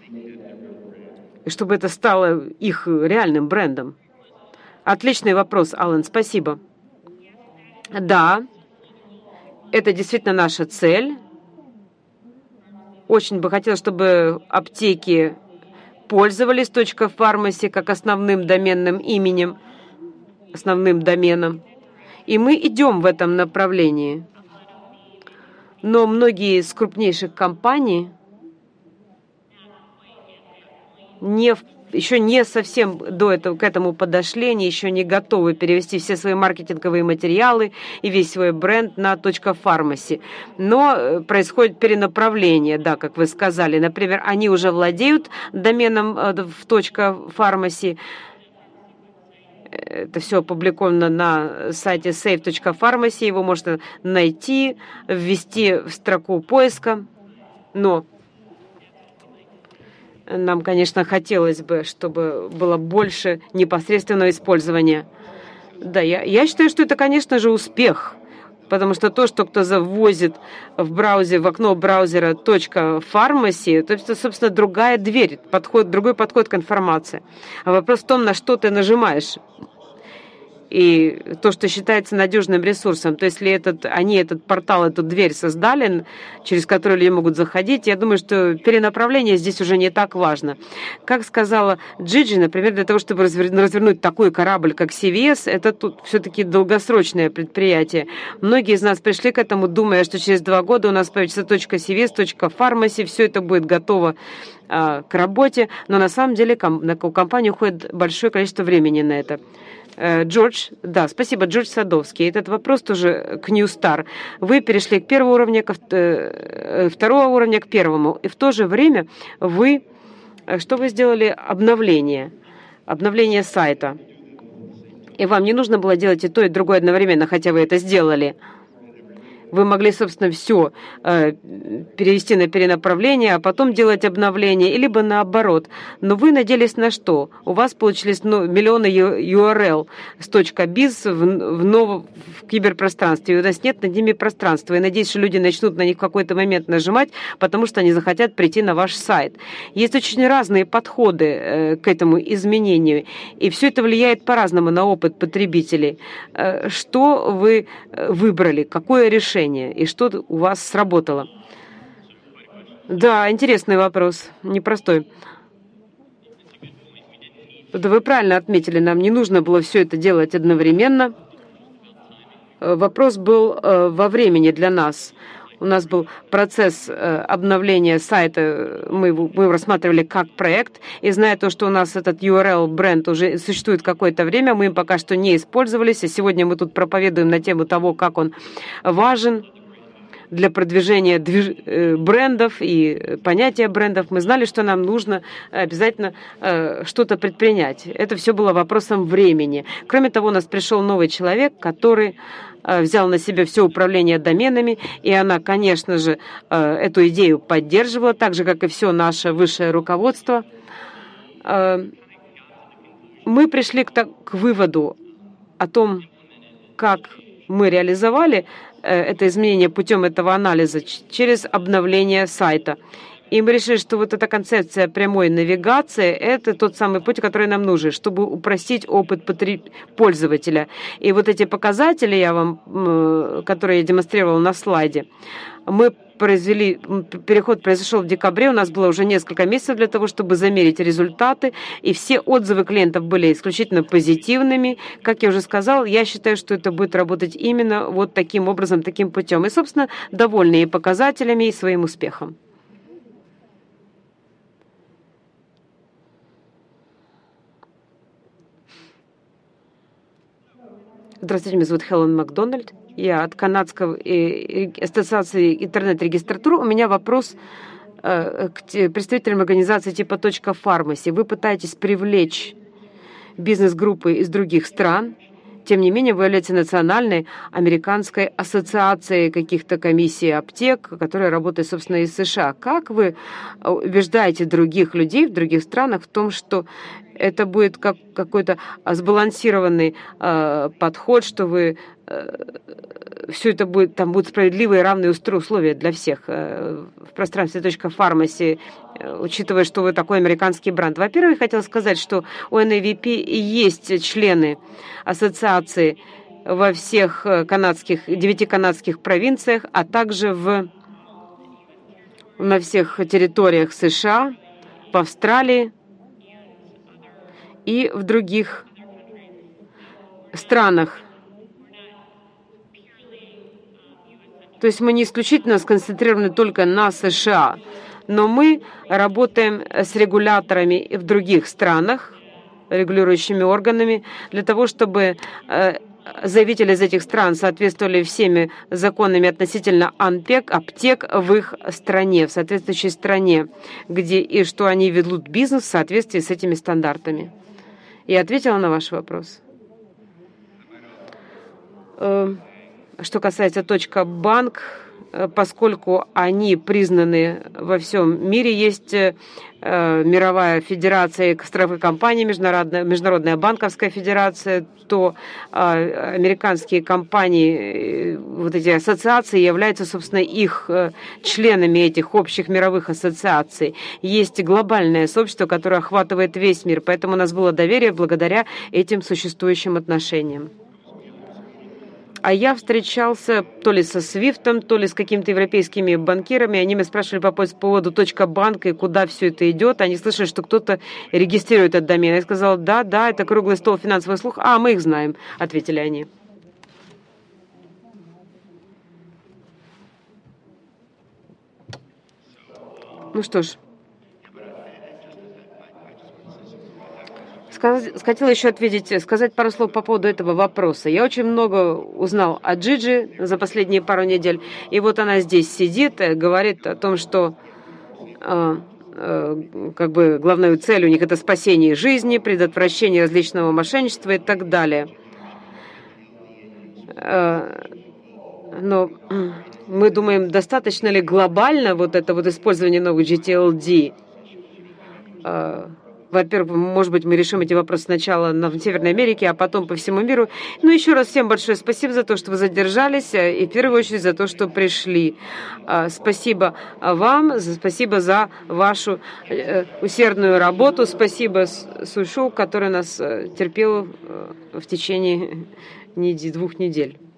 И чтобы это стало их реальным брендом. Отличный вопрос, Алан, спасибо. Да, это действительно наша цель. Очень бы хотелось, чтобы аптеки пользовались .pharmacy как основным доменным именем, основным доменом. И мы идем в этом направлении. Но многие из крупнейших компаний еще не совсем к этому подошли, они еще не готовы перевести все свои маркетинговые материалы и весь свой бренд на .pharmacy. Но происходит перенаправление, да, как вы сказали. Например, они уже владеют доменом в .pharmacy. Это все опубликовано на сайте save.pharmacy. Его можно найти, ввести в строку поиска. Но нам, конечно, хотелось бы, чтобы было больше непосредственного использования. Да, я считаю, что это, конечно же, успех. Потому что то, что кто завозит в окно браузера .pharmacy, то есть это, собственно, другая дверь, другой подход к информации. А вопрос в том, на что ты нажимаешь. и то, что считается надежным ресурсом. То есть, если они этот портал, эту дверь создали, через которую люди могут заходить, я думаю, что перенаправление здесь уже не так важно. Как сказала Джиджи, например, для того, чтобы развернуть такой корабль, как CVS, это тут все-таки долгосрочное предприятие. Многие из нас пришли к этому, думая, что через 2 года у нас появится .CVS, .Pharmacy, все это будет готово к работе, но на самом деле у компании уходит большое количество времени на это. Джордж, да, спасибо, Джордж Садовский. Этот вопрос тоже к New Star. Вы перешли к первому уровню, второго уровня к первому, и в то же время что вы сделали? Обновление сайта. И вам не нужно было делать и то, и другое одновременно, хотя вы это сделали. Вы могли, собственно, все перевести на перенаправление, а потом делать обновление, либо наоборот. Но вы надеялись на что? У вас получились миллионы URL с .biz в киберпространстве. И у нас нет над ними пространства. И надеюсь, что люди начнут на них в какой-то момент нажимать, потому что они захотят прийти на ваш сайт. Есть очень разные подходы к этому изменению. И все это влияет по-разному на опыт потребителей. Что вы выбрали? Какое решение? И что у вас сработало? Да, интересный вопрос, непростой. Да, вы правильно отметили, нам не нужно было все это делать одновременно. Вопрос был во времени для нас. У нас был процесс обновления сайта, мы его рассматривали как проект, и зная то, что у нас этот URL-бренд уже существует какое-то время, мы им пока что не использовались, и сегодня мы тут проповедуем на тему того, как он важен для продвижения брендов и понятия брендов. Мы знали, что нам нужно обязательно что-то предпринять. Это все было вопросом времени. Кроме того, у нас пришел новый человек, который взял на себя все управление доменами, и она, конечно же, эту идею поддерживала, так же, как и все наше высшее руководство. Мы пришли к выводу о том, как мы реализовали это изменение путем этого анализа через обновление сайта. И мы решили, что вот эта концепция прямой навигации – это тот самый путь, который нам нужен, чтобы упростить опыт пользователя. И вот эти показатели, которые я демонстрировала на слайде, переход произошел в декабре, у нас было уже несколько месяцев для того, чтобы замерить результаты, и все отзывы клиентов были исключительно позитивными. Как я уже сказал, я считаю, что это будет работать именно вот таким образом, таким путем. И, собственно, довольны и показателями, и своим успехом. Здравствуйте, меня зовут Хелен Макдональд. Я от Канадской ассоциации интернет-регистратур. У меня вопрос к представителям организации типа .Pharmacy. Вы пытаетесь привлечь бизнес-группы из других стран. Тем не менее, вы являетесь национальной американской ассоциацией каких-то комиссий аптек, которая работает, собственно, из США. Как вы убеждаете других людей в других странах в том, что это будет какой-то сбалансированный подход, что все это там будут справедливые и равные условия для всех в пространстве .Pharmacy, учитывая, что вы такой американский бренд? Во-первых, я хотела сказать, что у NAVP есть члены ассоциации во всех 9 канадских провинциях, а также на всех территориях США, в Австралии и в других странах. То есть мы не исключительно сконцентрированы только на США, но мы работаем с регуляторами в других странах, регулирующими органами, для того, чтобы заявители из этих стран соответствовали всеми законами относительно аптек в их стране, в соответствующей стране, где и что они ведут бизнес в соответствии с этими стандартами. Я ответила на ваш вопрос. Что касается .банк, поскольку они признаны во всем мире. Есть Мировая федерация страховых компаний, Международная банковская федерация, то американские компании, вот эти ассоциации являются, собственно, их членами этих общих мировых ассоциаций. Есть глобальное сообщество, которое охватывает весь мир, поэтому у нас было доверие благодаря этим существующим отношениям. А я встречался то ли со Свифтом, то ли с какими-то европейскими банкирами. Они меня спрашивали по поводу .банка и куда все это идет. Они слышали, что кто-то регистрирует этот домен. Я сказала, да, это круглый стол финансовых услуг. А, мы их знаем, ответили они. Ну что ж. Хотела еще сказать пару слов по поводу этого вопроса. Я очень много узнал о Джиджи за последние пару недель. И вот она здесь сидит, говорит о том, что как бы главной целью у них это спасение жизни, предотвращение различного мошенничества и так далее. Но мы думаем, достаточно ли глобально вот это вот использование новых GTLD? Во-первых, может быть, мы решим эти вопросы сначала в Северной Америке, а потом по всему миру. Ну, еще раз всем большое спасибо за то, что вы задержались, и в первую очередь за то, что пришли. Спасибо вам, спасибо за вашу усердную работу, спасибо Сушу, который нас терпел в течение 2 недель.